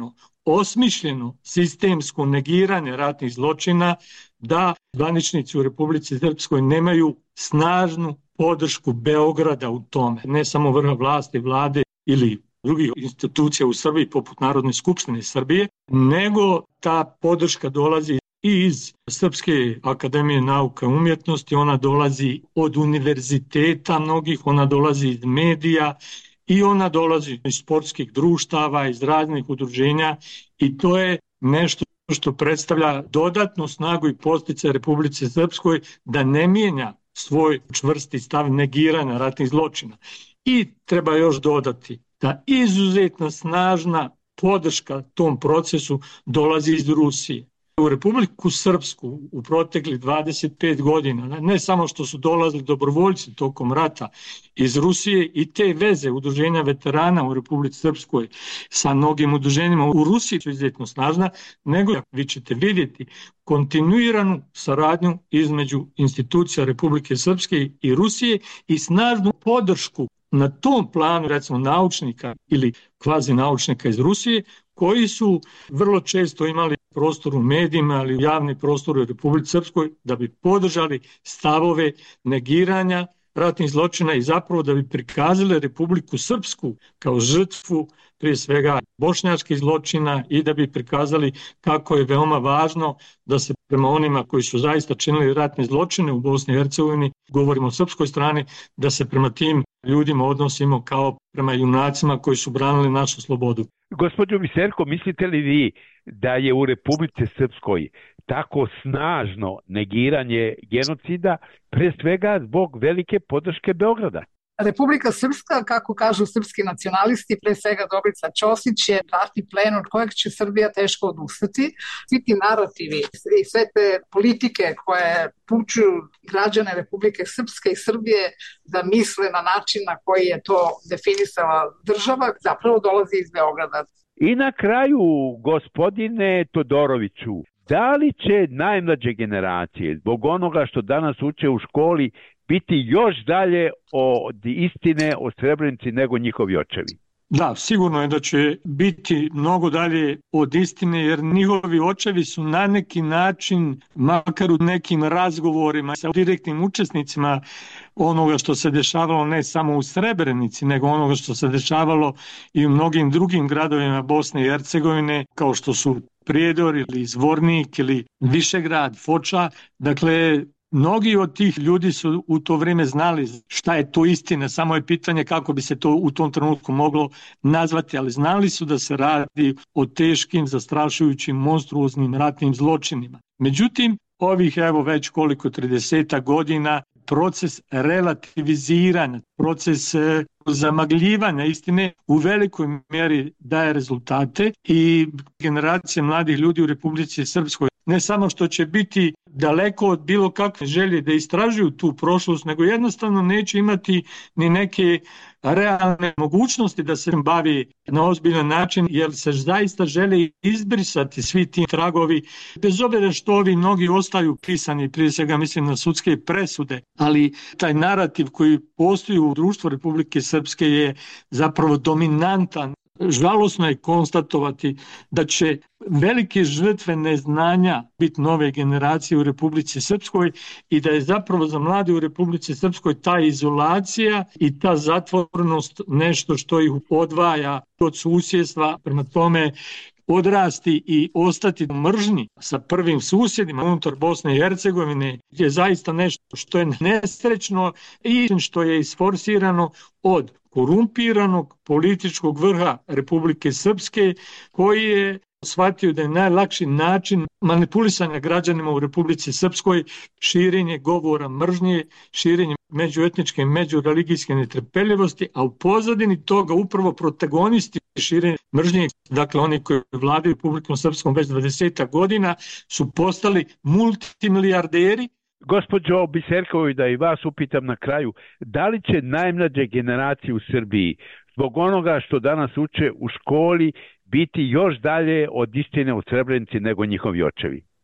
osmišljeno sistemsko negiranje ratnih zločina, da zvaničnici u Republici Srpskoj nemaju snažnu podršku Beograda u tome, ne samo vrha vlasti, vlade ili drugih institucija u Srbiji poput Narodne skupštine Srbije, nego ta podrška dolazi i iz Srpske akademije nauka i umjetnosti, ona dolazi od univerziteta mnogih, ona dolazi iz medija i ona dolazi iz sportskih društava, iz raznih udruženja i to je nešto što predstavlja dodatnu snagu i podsticaj Republici Srpskoj da ne mijenja svoj čvrsti stav negiranja ratnih zločina. I treba još dodati da izuzetno snažna podrška tom procesu dolazi iz Rusije. U Republiku Srpsku u proteklih dvadeset pet godina, ne samo što su dolazili dobrovoljci tokom rata iz Rusije i te veze udruženja veterana u Republici Srpskoj sa mnogim udruženjima u Rusiji su izuzetno snažna, nego vi ćete vidjeti kontinuiranu saradnju između institucija Republike Srpske i Rusije i snažnu podršku na tom planu, recimo naučnika ili kvazi naučnika iz Rusije, koji su vrlo često imali prostor u medijima, ali u javni prostor u Republici Srpskoj da bi podržali stavove negiranja ratnih zločina i zapravo da bi prikazali Republiku Srpsku kao žrtvu prije svega bošnjačkih zločina i da bi prikazali kako je veoma važno da se prema onima koji su zaista činili ratne zločine u Bosni i Hercegovini, govorimo o srpskoj strani, da se prema tim ljudima odnosimo kao prema junacima koji su branili našu slobodu. Gospođo Biserko, mislite li vi da je u Republici Srpskoj tako snažno negiranje genocida pre svega zbog velike podrške Beograda? Republika Srpska, kako kažu srpski nacionalisti, pre svega Dobrica Ćosić, je ratni plen od kojeg će Srbija teško odustati. Svi ti narativi i sve te politike koje pučuju građane Republike Srpske i Srbije da misle na način na koji je to definisala država, zapravo dolazi iz Beograda. I na kraju, gospodine Todoroviću, da li će najmlađe generacije zbog onoga što danas uče u školi biti još dalje od istine o Srebrenici nego njihovi očevi? Da, sigurno je da će biti mnogo dalje od istine, jer njihovi očevi su na neki način, makar u nekim razgovorima sa direktnim učesnicima onoga što se dešavalo ne samo u Srebrenici, nego onoga što se dešavalo i u mnogim drugim gradovima Bosne i Hercegovine, kao što su Prijedor ili Zvornik ili Višegrad, Foča. Dakle, mnogi od tih ljudi su u to vrijeme znali šta je to istina, samo je pitanje kako bi se to u tom trenutku moglo nazvati, ali znali su da se radi o teškim, zastrašujućim, monstruoznim ratnim zločinima. Međutim, ovih evo već koliko trideset godina proces relativiziranja, proces zamagljivanja istine u velikoj mjeri daje rezultate i generacije mladih ljudi u Republici Srpskoj ne samo što će biti daleko od bilo kakve želje da istražuju tu prošlost, nego jednostavno neće imati ni neke realne mogućnosti da se bavi na ozbiljan način, jer se zaista žele izbrisati svi ti tragovi, bez obzira što ovi mnogi ostaju pisani, prije svega mislim na sudske presude, ali taj narativ koji postoji u društvu Republike Srpske je zapravo dominantan. Žalosno je konstatovati da će velike žrtve neznanja biti nove generacije u Republici Srpskoj i da je zapravo za mlade u Republici Srpskoj ta izolacija i ta zatvorenost nešto što ih odvaja od susjedstva. Prema tome, odrasti i ostati u mržnji sa prvim susjedima unutar Bosne i Hercegovine je zaista nešto što je nesrećno i što je isforsirano od korumpiranog političkog vrha Republike Srpske, koji je shvatio da je najlakši način manipulisanja građanima u Republici Srpskoj širenje govora mržnje, širenje međuetničke i međureligijske netrpeljivosti, a u pozadini toga upravo protagonisti širenja mržnje, dakle oni koji vladaju Republikom Srpskom već dvadeset godina, su postali multimilijarderi. Gospođo Biserković, da i vas upitam na kraju, da li će najmlađe generacije u Srbiji zbog onoga što danas uče u školi biti još dalje od istine o Srebrenici nego njihovi očevi?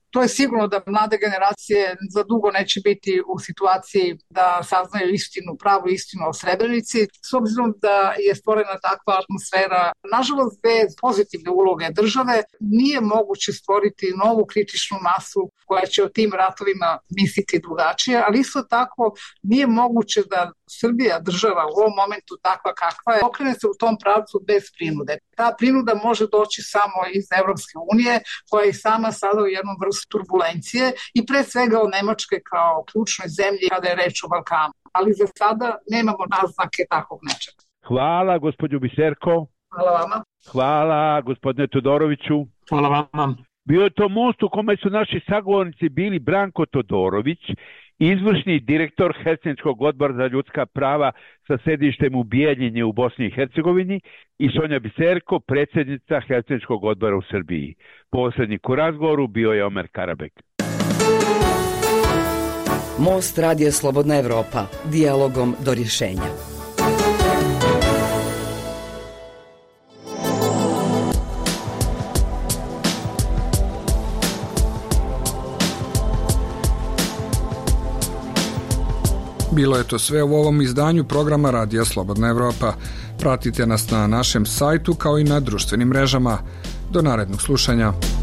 To je sigurno da mlade generacije za dugo neće biti u situaciji da saznaju istinu, pravu istinu o Srebrenici, s obzirom da je stvorena takva atmosfera. Nažalost, bez pozitivne uloge države nije moguće stvoriti novu kritičnu masu koja će o tim ratovima misliti drugačije, ali isto tako nije moguće da Srbija, država u ovom momentu takva kakva je, okrene se u tom pravcu bez prinude. Ta prinuda može doći samo iz Evropske unije, koja je sama sada u jednom vrstu turbulencije i pre svega od Nemačke kao ključnoj zemlji kada je reč o Balkanu. Ali za sada nemamo naznake takvog nečega. Hvala, gospođo Biserko. Hvala vama. Hvala, gospodine Todoroviću. Hvala vama. Bio je to most u kome su naši sagovornici bili Branko Todorović, izvršni direktor Helsinškog odbora za ljudska prava sa sedištem u Bijeljini u Bosni i Hercegovini, i Sonja Biserko, predsjednica Helsinškog odbora u Srbiji. Posrednik u razgovoru bio je Omer Karabek. Most radija Slobodna Evropa, dijalogom do rješenja. Bilo je to sve u ovom izdanju programa Radija Slobodna Evropa. Pratite nas na našem sajtu kao i na društvenim mrežama. Do narednog slušanja.